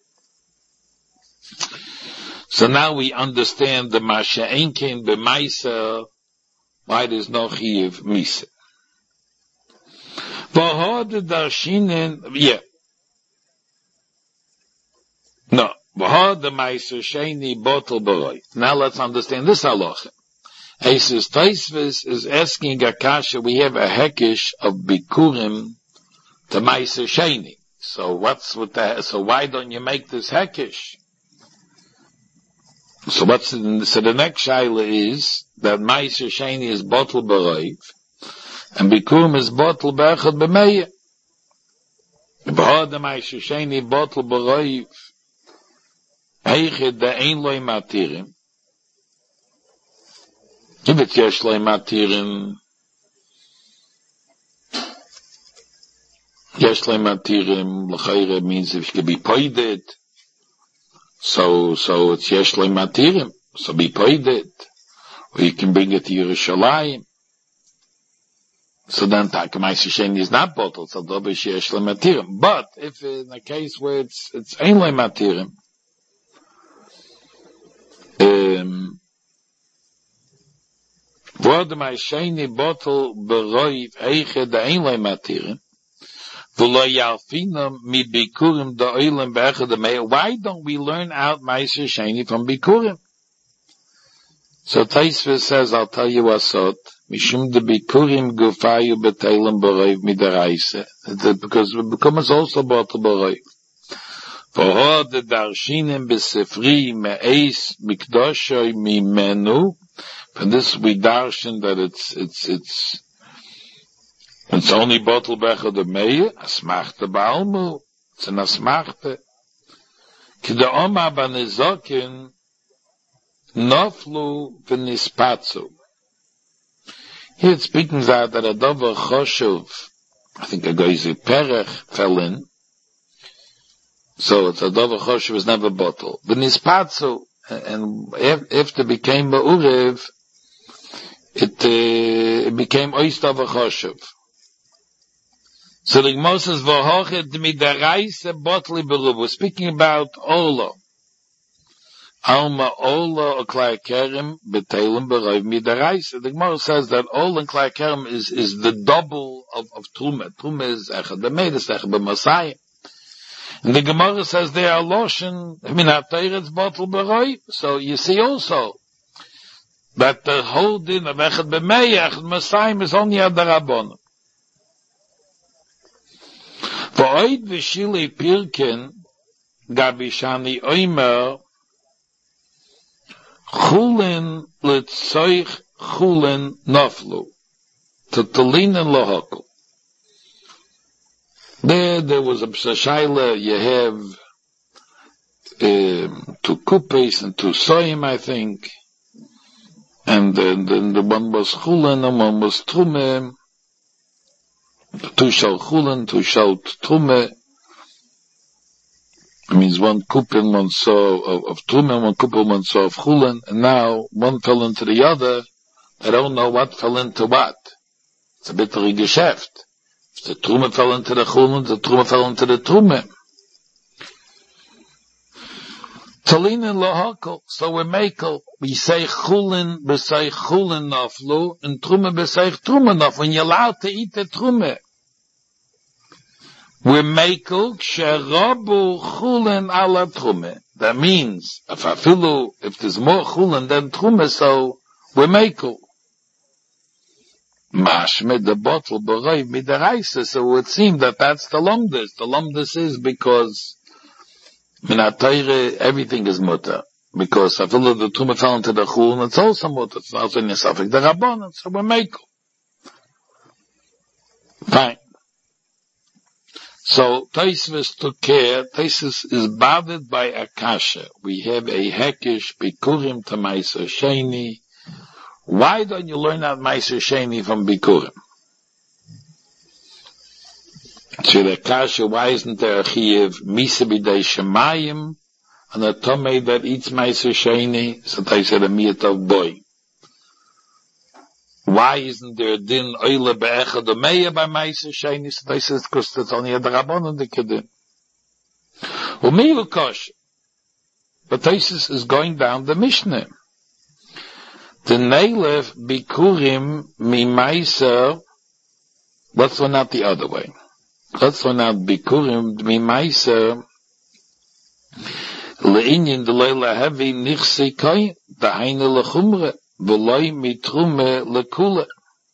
So now we understand the Masha Enkin b'maisa, why there's no chiyuv misa. V'hod darshinen, yeah. No. V'hod the ma'aser sheni botel b'roi. Now let's understand this halacha. He says, Taisvis is asking Akasha, we have a hekish of bikurim to ma'aser sheni. So what's with that? So why don't you make this hekish? So what's in, so the next shaila is that ma'aser sheni is botel b'roi, and bikurim is botel b'echad b'meya. V'hod the ma'aser sheni botel b'roi, heichid da ein loy matirim. If it's yesh loy matirim, yesh loy matirim, l'chayre means if you can be poided, so, so it's yesh loy matirim, so be poided, or you can bring it to Yerushalayim. So then Taka ma'aser sheni is not bottled, so dobe yesh loy matirim. But if in a case where it's, it's ein loy matirim, Um, V'od ma'asheni botel b'roiv eiche da ein loy matirim, v'lo yalfinam mi bikurim da oilam b'echad da meya. Why don't we learn out ma'aser sheni from bikurim? So Taisvis says, I'll tell you what's sot, mishum de bikurim gufayu b'teilam b'roiv midaraisa, because bikurim is also botel b'roiv. V'hod the darshinim b'sefri me'eis mikdoshoy mimenu. For this we darshan that it's, it's, it's, it's only botel b'echad of meya, asmachta ba'almu, it's an asmachta. K'da oma b'nezokin, noflu v'nispatzu. Here it speaks out that a dover choshuv, I think a goyzi perech fell in, so it's a dover choshev was never bottled. The nispatzu, and if it became ba'urev, it, uh, it became ois dover choshev. So the Gemara says, v'hochet midaraisa botli beruv. We're speaking about ola. Alma ola or klai kerem betelim beruv midaraisa. The Gemara says that ola and klai kerem is, is the double of, of truma. Truma is echad b'medes, echad b'masayim. And the Gemara says they are loshen, I mean, it's bottle b'roi. So you see also that the whole din of echad b'mei, echad masayim is only ad darabon. V'oid v'shili pirkin, gabi shani oimer, chulin l'tzoich chulin noflu, t'talin and lohokul. There, there was a psashayla, you have um, two kupes and two soyim, I think, and then, then the one was chulin and one was trume, two shal chulin, two shal trume. It means one kup and one saw of, of trume, and one kup and one saw of chulin, and now one fell into the other. I don't know what fell into what. It's a bit of a geschäft. The Trume fell into the Chulin, the Trume fell into the Trume. Talin and Lohakol, so we make, we say Chulin, we say Chulin naflu, and Trume we say Trume naflu. When you're allowed to eat the Trume, we make Sherabu Chulin ala Trume. That means, if afilu, if there's more Chulin than Trume, so we make Mashmed the bottle b'roi midaraisa. So it would seem that that's the lumdus. The lumdus is because minatayre everything is mutter. because I feel that the Tumah fell into the Chul, and it's also mutter, it's also in the Safek, the Rabbanan, so we're Mekel. Fine. So, Taisvis took care, Taisvis is bothered by Akasha. We have a Hekish, Bikurim to Meiser Sheni. Why don't you learn out Meiser Sheni from Bikurim? So the Akasha, why isn't there a Chiev, Misa B'dei Shemayim, and a Tomei that eats Meiser Sheni? So Taisvis said a Miyat of Boy. Why isn't there a din oile be'echad omeya by Meiser Sheni? So they says, because it's only a Rabbanan the kedin. Umiyu kosh. But Taisus is going down the Mishnah. The Neilef bikurim mi Meiser. Let's learn out the other way. Let's learn out bikurim mi Meiser. Le'inyin d'leila hevi nichsi koi da'ayne lechumre. V'loi mitrume lekula.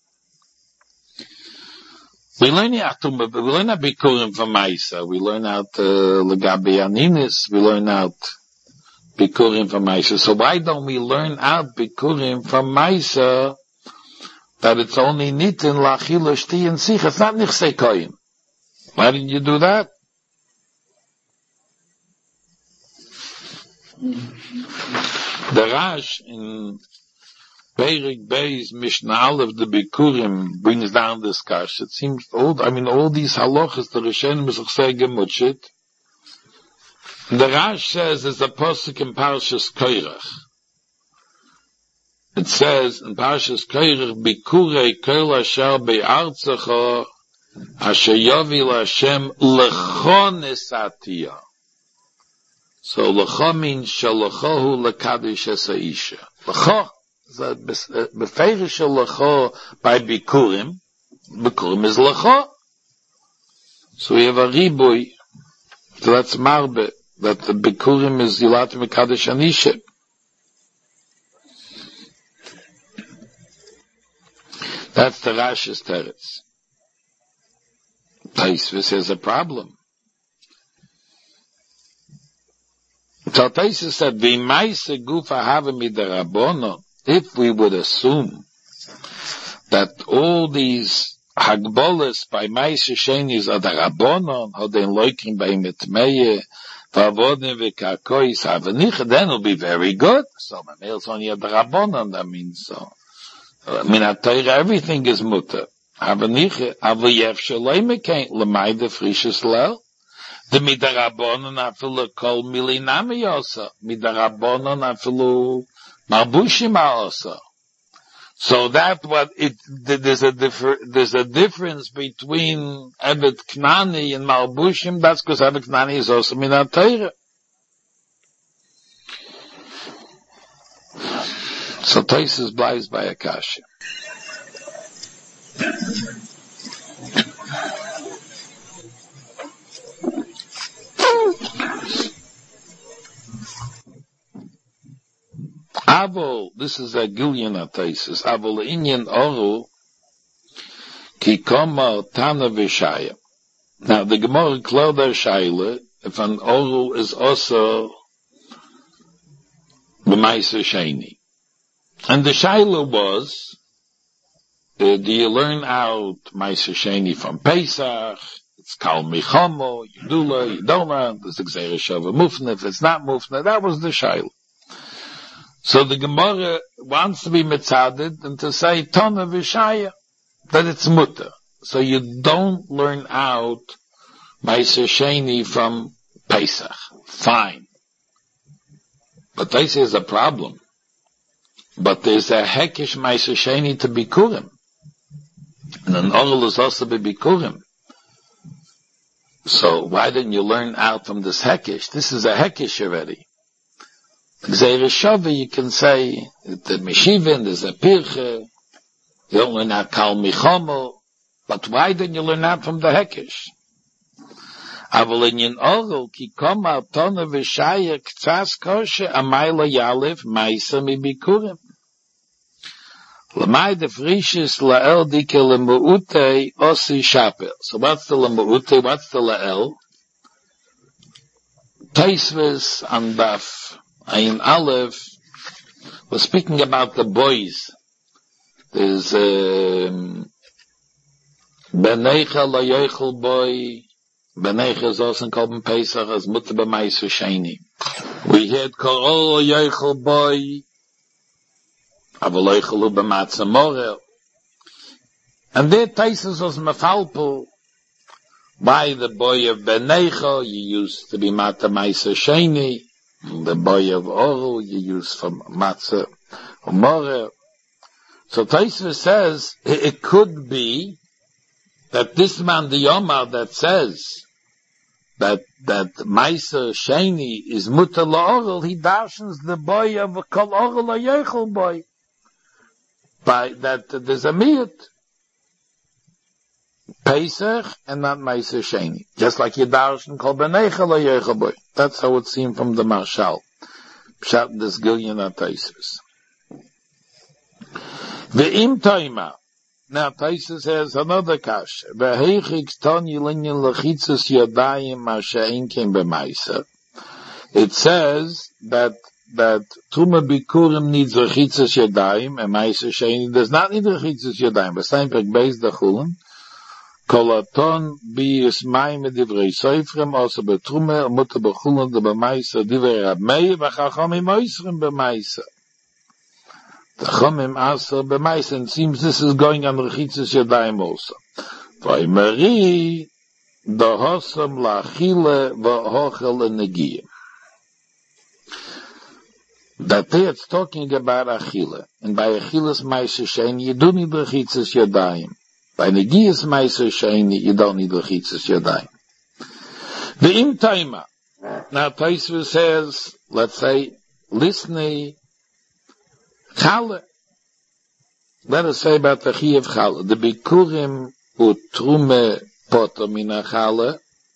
We learn out we learn out bikurim from Maisa. We learn out uh, legabi aninis. We learn out bikurim from Maisa. So why don't we learn out bikurim from Maisa that it's only nitin lachila shti and sich? It's not nichsei koyim. Why didn't you do that? The Rash in Perik Beis Mishnah Aleph the Bikurim brings down this kash. It seems old. I mean, all these halachas the Rishonim is say gemutshit. The Rash says there's a pasuk in Parshas Koirach. It says in Parshas Koirach, Bikurei kol asher be'artzecha asher yavil Hashem lecho nesatiyah. So lecha means shalachahu lekadish es ha'isha. Lecha. The beferish lecha by bikurim, bikurim is lecha. So we have a riboy, so that's marbe, that the bikurim is yilat mekadesh anisha. That's the Rash's teretz. Taisvis has a problem. So Taisvis said, "V'maise gufa have mi derabono." If we would assume that all these hagbolas by Meiser Shenis are the Rabbanon, or the loiking by Mitmeye, Vavodim v'kakois havanich, then it'll be very good. So my mail's only the Rabbanon, that means so. I mean, at Torah, everything is mutter. Havanich, avliyev shaloi mekain, lemay de frishes lel. The midarabbanon afilu kol milinami yosa. Midarabbanon afilu Malbushim also. So that what it, there's a differ, there's a difference between Evet Knani and Malbushim. That's because Evet Knani is also Minat Torah. So Taisus blies by Akasha. Avol, this is a Gillian Ataisis, Avol Inyan Oru, Ki Koma Tana Vishaya. Now, the Gemara cleared their Shaila, if an Oru is also B'Meiser Sheni. And the Shaila was, uh, do you learn out Meiser Sheni from Pesach? It's Kal Michomo, you do learn, you don't learn, there's a Gzeira Shava Mufna, if it's not Mufna, that was the Shaila. So the Gemara wants to be mitzaded and to say Tana Vishaya, that it's mutter. So you don't learn out Meiser Sheni from Pesach. Fine. But they say there's a problem. But there's a hekish Meiser Sheni to Bikurim. And an Orel is also be Bikurim. So why didn't you learn out from this hekish? This is a hekish already. Gzeira Shava, you can say, the Meshivin, there's a Pirche, you don't learn out Kal Michomo, but why didn't you learn out from the Hekesh? Avol Inyan Orel, Ki Koma Tona V'Shaya K'tzas Koshe, Amayla Yalev, Maisa Mi Bikurim. Lamai de Frishis La'el Dike Lemu'ute Osi Shapel. So what's the Lemu'ute, what's the La'el? Taisves and Daf in Aleph, we're speaking about the boys. There's um, Beneicha la yochel boy. Beneicha is also called in Pesach as Mutter b'Maiser Sheni. We had Kol la yochel boy, Aval yochelu b'Matzah Morel. And there Taisus was mefalpel by the boy of Beneicha. You used to be Matzah Maiser Sheni. The boy of Oru you use for Matzah Morel. So Taisus says it could be that this man, the Yomar, that says that that Maiser Sheni is Mutter La'orel, he darshans the boy of Kol Orel La'yochel boy. By that uh, there's a miyut Pesach and not Maiser Sheni. Just like you darshan Kol Beneicha La'yochel boy. That's how it seemed from the Marshal. Pshat this Gilyon Taisus. Ve'im Toima. Now Taisus has another kash. Ve'heichik ton yilinyan lechitzes yadayim ma'she'in kem b'maisa. It says that that Truma Bikurim needs lechitzes yadayim and Maisa Sheini does not need lechitzes yadayim. But same pek beis dachulin. Kolaton bi yismayim edivrei soifrem also betruma mutter bechulin de b'maisa divrei Rab Meir v'chachomim oisrim b'maisa. The Chomim Aser b'Maisa, and it seems this is going on Rechitzes Yadayim also. V'imari, the Hosam la'achile v'hochel l'negiyim. That there it's talking about Achile. And by Achiles Maiser Sheni, you do need Rechitzes Yadayim. By Negiyas Maiser Sheni, you don't need Rechitzes Yadayim. V'im Taima. Now Taisva says, let's say, Lisnei, Chale. Let us say about the Chi of Chale. The Bikurim utrume poto mina Chale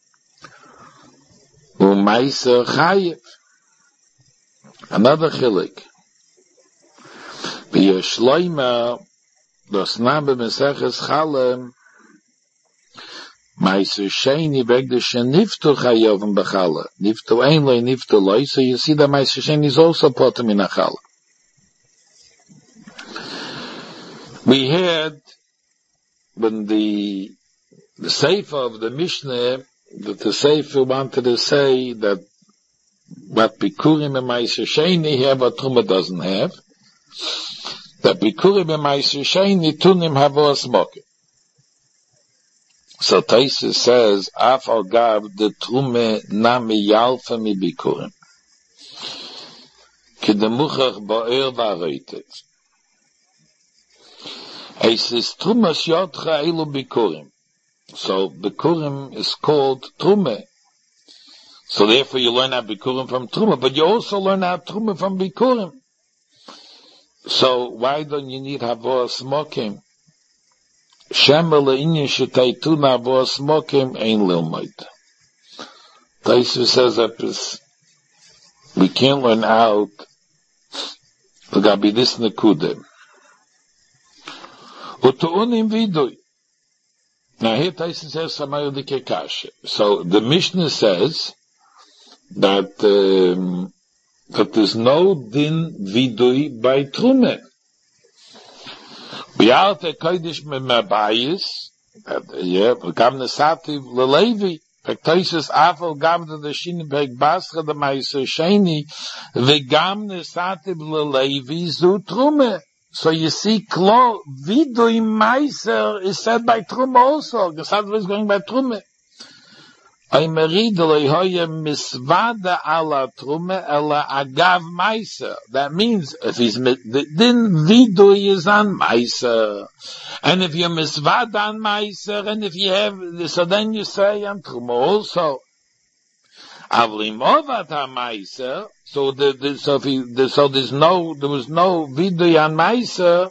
u'maiser chayev. Another chilik. V'yeshloima dosnam b'meseches Chale maiser sheni vegde sheniftu chayovim b'Chale. Niftu ein loy niftu loy. So you see that maiser sheni is also poto mina Chale. We had, when the, the Sefer of the Mishnah, that the Sefer wanted to say that what Bikurim and Maiser Sheni have, what Truma doesn't have, that Bikurim and Maiser Sheni tunim have a smoke. So Taisus says, Af al gav de Trume nami yalfa mi Bikurim. Ki de muchach ba'er va'areitet. He says, Trumas Yotcha Eilu Bikurim. So, Bikurim is called Trume. So therefore you learn out Bikurim from Truma, but you also learn out Truma from Bikurim. So, why don't you need Havor Smokim? Shemele Inyan Shetaituna Havor Smokim Ein Lilmoid. Taisus says that this, we can't learn out, we gotta be this Nekudim. Now here Taisus says Samayodike Kasha. So the Mishnah says that um, that there's no din vidui by Trume. Bi'arte kodesh me'mabayis, yeah, v'gam nesativ l'levi, Taisus afal gam de shin beg bascha de maiser sheni, v'gam nesativ l'levi zu Trume. So you see, Klo, Vidui Meiser is said by Trume also. Gesad is going by Trume. Misvada ala Trume ala agav Meiser. That means if he's then Vidui is on Meiser, and if you're Misvada on Meiser, and if you have, so then you say on Trume also. Avlim Ovat HaMaiser, so the, the, so if he, the, so there's no, there was no vidui on Maiser,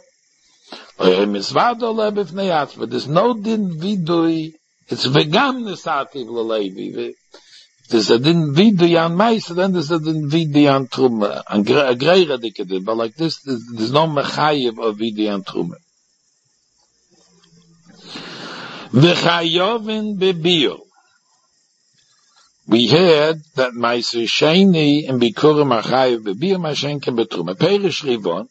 but there's no din vidui, it's vegam nesativ l'levi. There's a din vidui on Maiser, then there's a din vidui on Truma, and a grey radicate, but like this, there's, there's no mechayev of vidui on Truma. V'chayovin bebio. we heard that Meiser Sheni and Bikurim Achayev Bebir Mashenke Betruma. Perish Rivon.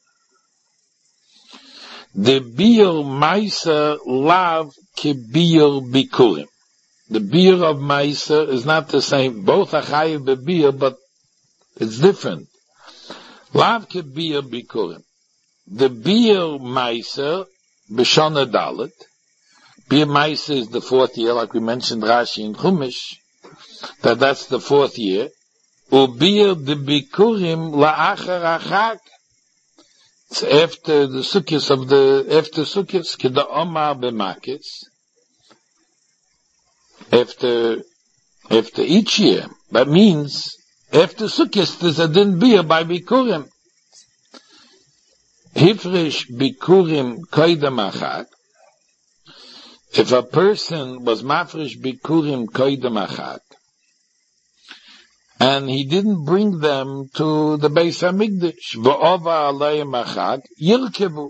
The Bir Meiser Lav Kebir Bikurim. The Bir of Meiser is not the same. Both Achayev Bebir, but it's different. Lav Kebir Bikurim. The Bir Meiser B'Shana Dalet. Bir Meiser is the fourth year, like we mentioned Rashi in Chumash. That that's the fourth year. Ubir de Bikurim la'achar achak. It's after the Sukkos of the, after Sukkos, Keda Omar b'Makis. After, after each year. That means, after Sukkos, there's a din beer by Bikurim. Hifresh Bikurim koidem achak. If a person was mafresh Bikurim koidem achak, and he didn't bring them to the Beis HaMikdash. V'ova alayim achad yirkevu.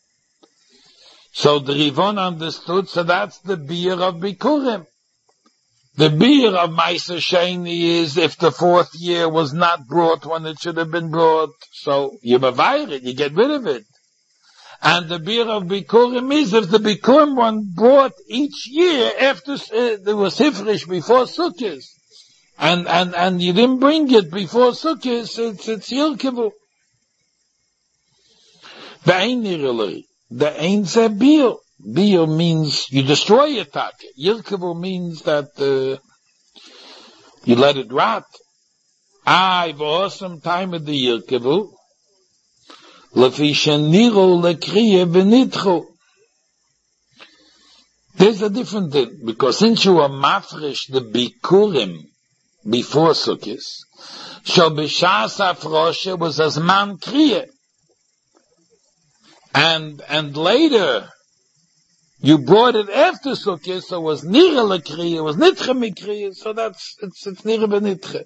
So the Rivon understood, so that's the beer of Bikurim. The beer of Meiser Sheni is if the fourth year was not brought when it should have been brought, so you mavayr it, you get rid of it. And the beer of Bikurim is if the Bikurim one brought each year after uh, there was Hifresh before Sukkot. And, and, and you didn't bring it before Sukkot, it's, it's Yirkevu. The Ein Nireli, the Ein Ze Biur. Biur means you destroy a take. Yirkevu means that, uh, you let it rot. I've awesome time of the Yirkevu. Lefi Sheniro Lekriye Benitcho. There's a different thing, because since you are mafresh the Bikurim, before Sukkot, so b'shas afroshe was as man kriya, and and later you brought it after Sukkot, so it was nira lekriya, it was nitche mikriya, so that's it's it's nira benitche.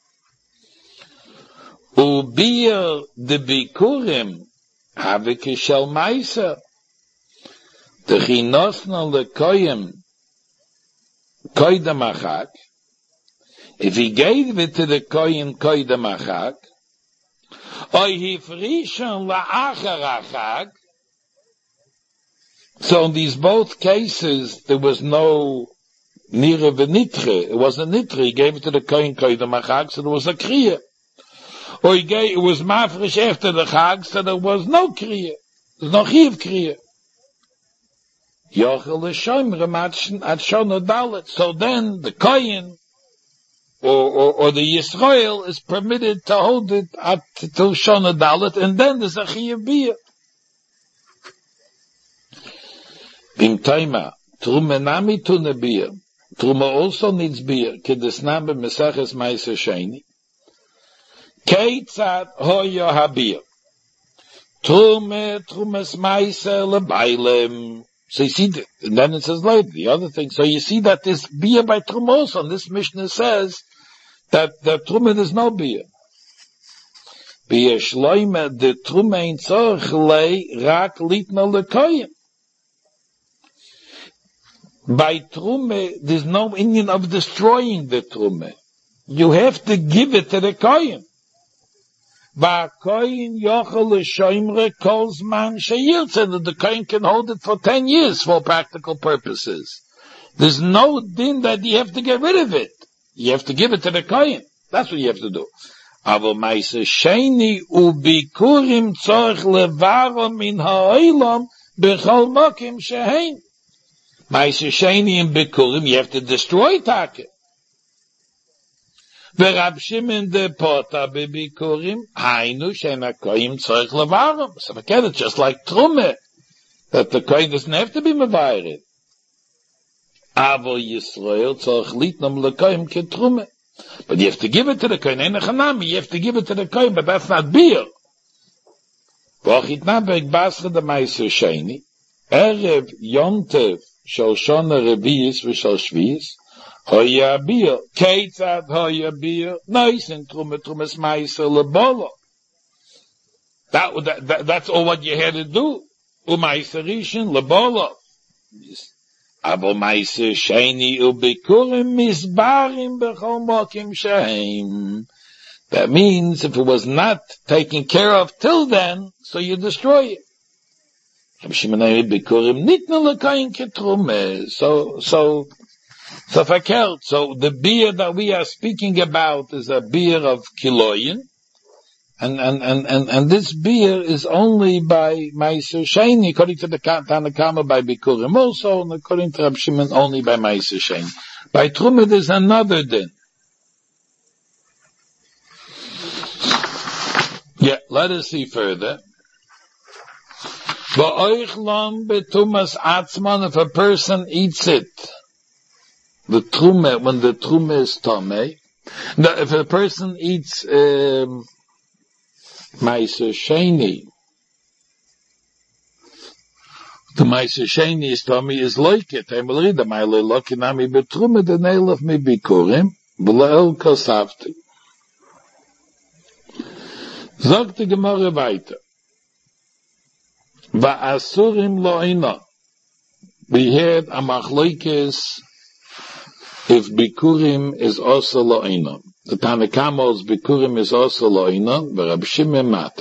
Ubir de bikurim have kishel meiser, the chinosna lekoyim koydem achak. If he gave it to the Kohen Koydem Achak, or he frischen la'achar achak, so in these both cases, there was no nira v'nitre, it wasn't nitre, he gave it to the Kohen Koydem Achak, so there was a kriya. Or he gave, it was mafresh after the Chag, so there was no kriya, there's no chiv kriya. Yochel l'shomer matchen at shona dalet, so then the Kohen, Or, or, or the Yisrael is permitted to hold it at till Shona Dalet, and then there's a Chiyuv Biyah. Bim Taima, Truma Nami Tuna Biyah. Truma also needs Biyah, Kedesnam B'Mesaches Meiser Sheni. Keitzat Hoya HaBiyah. Truma, Trumas Meiser Lebailem. So you see, the, and then it says later, the other thing. So you see that this Biyah by Truma also, and this Mishnah says, that the Truma is no beer. Beer shloime, the Truma in tzorch lei rak litna lekoyim. By Truma, there's no Indian of destroying the Truma. You have to give it to the koyim. Ba koyin yochel l'shoimre kolz man sheyirtze, that the koyin can hold it for ten years for practical purposes. There's no din that you have to get rid of it. You have to give it to the Kohen. That's what you have to do. Aber Meiser Sheni ubikurim tzorch levarom min ha'olam bechol mokim shehein. Meiser Sheni and bikurim, you have to destroy take. Verab Shimon de pota bebikurim, hainu she'en ha'koyim tzorch levarom. So forget it, just like Trume, that the Kohen doesn't have to be mevayired. Avo Yisrael tzorch litnam lekoyim ketrume. But you have to give it to the Kohen. Ein chanami, you have to give it to the Kohen, but that's not beer. V'ochit nabek basra de Meiser Sheni, erev yontev shel shona revi'is v'shel shvi'is, hoya beer. Keitzad hoya beer, nois in trume trumes Meiser lebolo. That, that, that, that's all what you had to do. U'Meiser Rishon lebolo. Aber meise sheini u bikurim misbarim bechol mokim shehem. That means if it was not taken care of till then, so you destroy it. So, so, so verkehrt. So the beer that we are speaking about is a beer of kiloyin, and and and and and this beer is only by Meiser Sheni, according to the Tanakama by Bikurim also, and according to Rab Shimon only by Meiser Sheni. By Truma there's another din. Yeah, let us see further. If a person eats it, the trume, when the trume is tame, if a person eats um, Meiser Sheni, the Meiser Sheni is tame is like it. I'm going to read the Meile Lokinami betrume the nail of me bikurim, b'le'el kosavti. Sagt die Gemara weiter. Va'asurim lo'ina. We had a machlokes if bikurim is also lo'ina. The Tanakamos bikurim is also lo'ina, but Rab Shimon mata.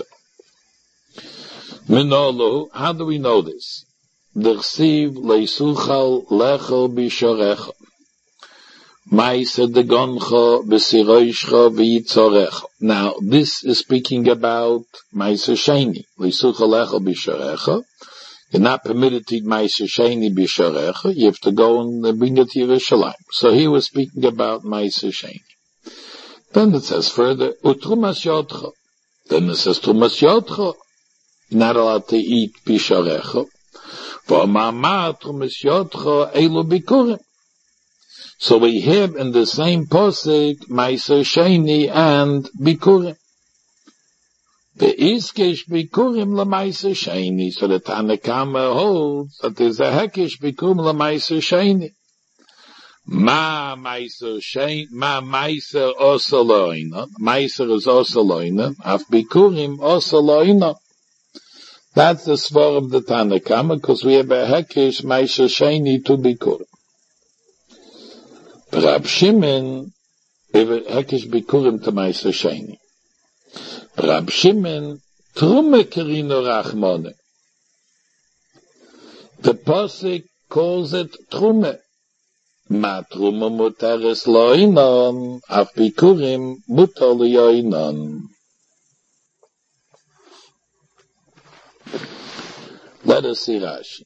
Minolu, how do we know this? D'chsiv leisuchal lechel bishorecha. Maise de goncha b'siroishcha v'yitzorecha. Now, this is speaking about Maise Sheni. Leisuchal lechel bishorecha. You're not permitted to eat Maise Sheni bishorecha. You have to go and bring it to Yerushalayim. So he was speaking about Maise Sheni. Then it says further, utrumas yotcha. Then it says trumas yotcha. You're not allowed to eat bishorecha. V'amamar trumas yotcha elu bikurim. So we have in the same posik Meiser Sheni and Bikurim. Ve'iskesh Bikurim la Meiser Sheni. So the Tanakama holds that there's a hekesh Bikurim la Meiser Sheni. Ma Meiser Sheni, Ma Meiser also loina. Meiser is also loina. Af Bikurim also loina. That's the svar of the Tanakama, because we have a hekesh Meiser Sheni to Bikurim. Rab Shimon, hekesh bikurim to Meiser Sheni. Rab Shimon, trume kerino rachmone. The posik calls it trume. Ma trume muteres loinon, af bikurim mutar loinon. Let us see Rashi.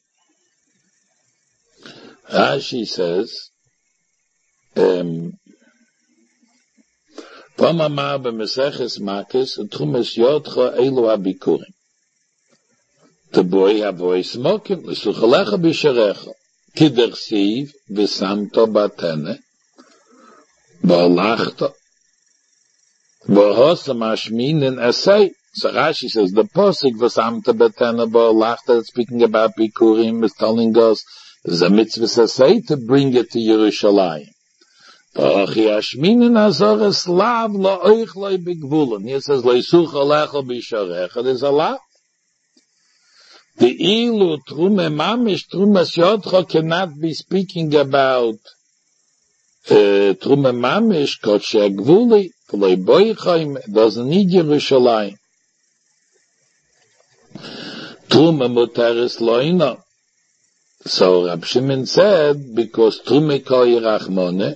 Rashi says, Um, V'amamar b'meseches makis trumas yotcha elu habikurim. The boy avoy smokim l'suchalecha b'sharecha kidersiv v'samto batene v'alachta v'hosa mashminin asay. So Rashi says the posik v'samto batene v'alachta, speaking about bikurim, is telling us there's a mitzvah asay to bring it to Yerushalayim. He says, there's a lot. The ilu trume mamish trumas yotcha cannot be speaking about trume mamish kodshe gvuli v'loi boichaim. Doesn't need Yerushalayim. Trume mutaris loina. So Rab Shimon said, because trume koi rachmone,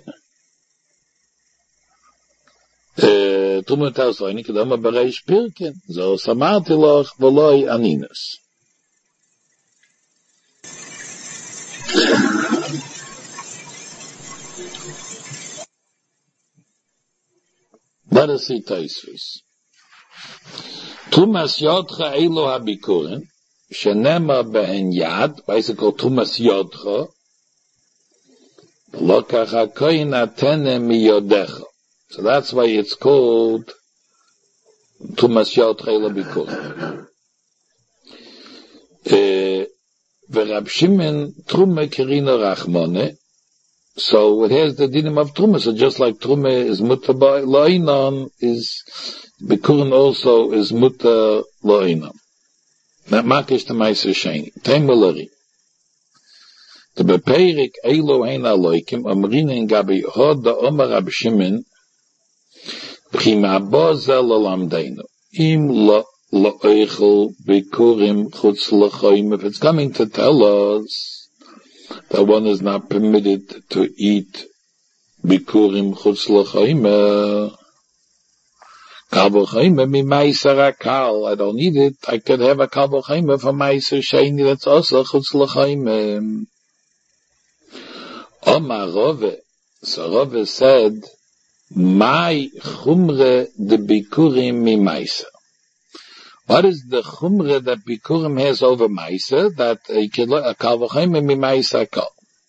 Trume mutaris loina kedama bereish pirkin. So samarti loch v'loi aninus. Let us see Tosfos. Trumas yotcha elu habikurim, shenema behen yad, why is it called Trumas yotcha? Lokach hakoyin atene miyodecha. So that's why it's called Trumas yotcha elu habikurim. V'Rab Shimon trume kerino rachmone. So it has the dinim of Truma. So just like Truma is muta lo'inon, is Bikurim also is muta lo'inon. That makish to Meiser Sheni. Teimulari. The Beperik Elohein Aloikim Amrinin Gabi Hod the Omer Rab Shimon B'chima Boza Lalamdeinu Im Lo Eichel Bikurim Chutz L'Chaim. If it's coming to tell us that one is not permitted to eat Bikurim Chutz L'Chaim, Kal V'Chaim mi Meiser Akal, I don't need it. I could have a Kal V'Chaim for Meiser Sheni that's also Chutz L'Chaim. Omar Rove, so Rove said, Mai Chumre de Bikurim mi Meiser. What is the Chumre that Bikurim has over Meiser, that a Kal V'Chaim mi Meiser Akal?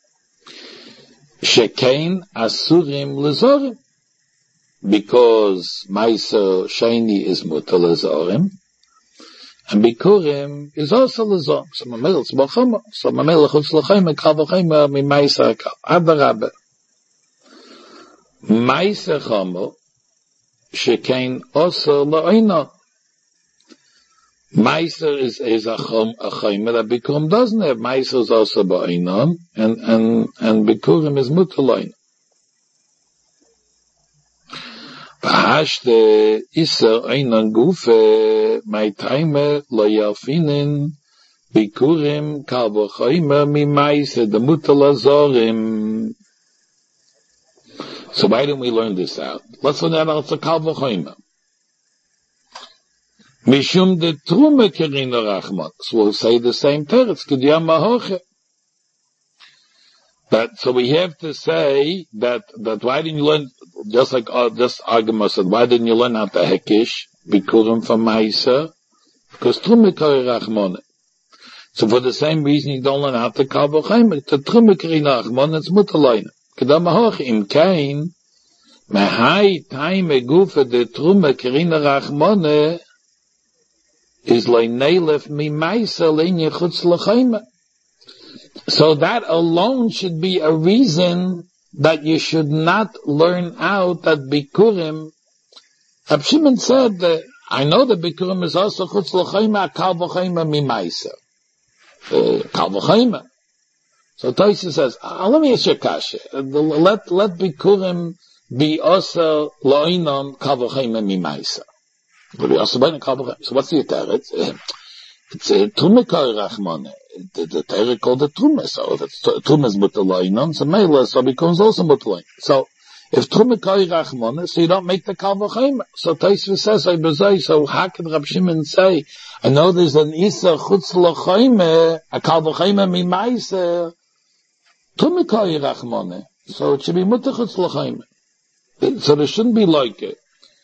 Shekein Asurim L'Zorim. Because Meiser Sheni is Mutter L'Zorim, and Bikurim is also L'Zorim. So Mamel it's B'Chama. So Mamel Chutz L'Chaim, Kal V'Chaim mi Meiser Akal. Adarabbe. Meiser Chama, Shekein also L'Oina. Meiser is, is a Chom, a Chaim that Bikurim doesn't have. Meiser is also B'Oina, and, and, and Bikurim is Mutter L'Oina. Bahashte Isser Einan Gufe, my time lo yafinin Bikurim Kal V'Chaim mi Meiser the Mutter L'Zorim. So why don't we learn this out? Let's learn that out for Kal V'Chaim. Mishum de Trume Kerina Rachman. So we'll say the same teretz. K'diyam Mahoche. That, so we have to say that, that why didn't you learn, just like, uh, just Agama said, why didn't you learn how to Hekish, Bikurim from Meiser? Because Trume Kari Rachmone. So for the same reason you don't learn how to Kal V'Chaim, to Trume Kari Rachmone, it's Mutterleine. Kedam Ahoch, im Kain, Mehai Taime Gufe de Trume Kari Rachmone, is Leinelef Mi Meiser Leinye Chutz L'Chaim. So that alone should be a reason that you should not learn out that Bikurim. Rab Shimon said, uh, I know that Bikurim is also Chutz L'Chaim, Kal V'Chaim mi Meiser. Kal V'Chaim. So Tosi says, uh, let me ask you a kasha. Uh, let, let Bikurim be also Lo'inon Kal V'Chaim mi Meiser. So what's the teretz? Uh, it's a Trume Kari Rachmone. The, the Torah called it Trume. So if it's Trume is Mutterleinon, so Mela, so becomes also Mutterleinon. So if Trume Kari Rachmone, so you don't make the Kal V'Chaim. So Tosfos says, I bezai, so how can Rab Shimon say, I know there's an Isa Chutz L'Chaim, a Kal V'Chaim mi Meiser, Trume Kari Rachmone. So it should be Mutter Chutz L'Chaim. So there shouldn't be like it.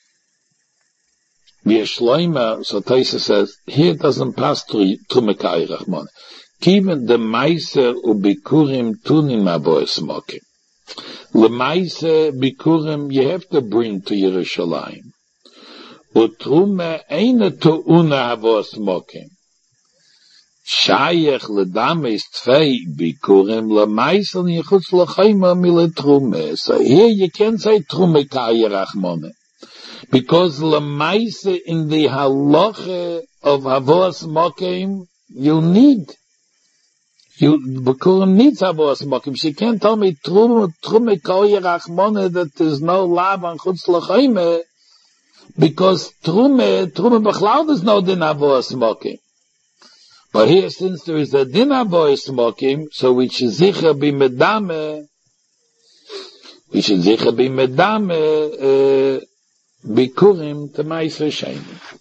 V'yeshloima, so Tosfos says, here it doesn't pass through Trume Kari Rachmone. Even the Meiser ubikurim tunim avois mokim. The Meiser bikurim you have to bring to Yerushalayim. Utrume eine tuuna avois mokim. Shayech ledames tvei bikurim le Meiser nichutz l'chaima mile trume. So here you can't say Trume Kari Rachmone. Because le Meiser in the halacha of avois mokim you need. You, Bikurim needs Havos Mokim. She can't tell me Trume, Trume Kari Rachmone that there's no lab on Chutz L'Chaim, because Trume, Trume B'chlal there's no din Havos Mokim. But here, since there is a din Havos Mokim, so we should zicher be medame, we should zicher be medame, uh, Bikurim to Meiser Sheni.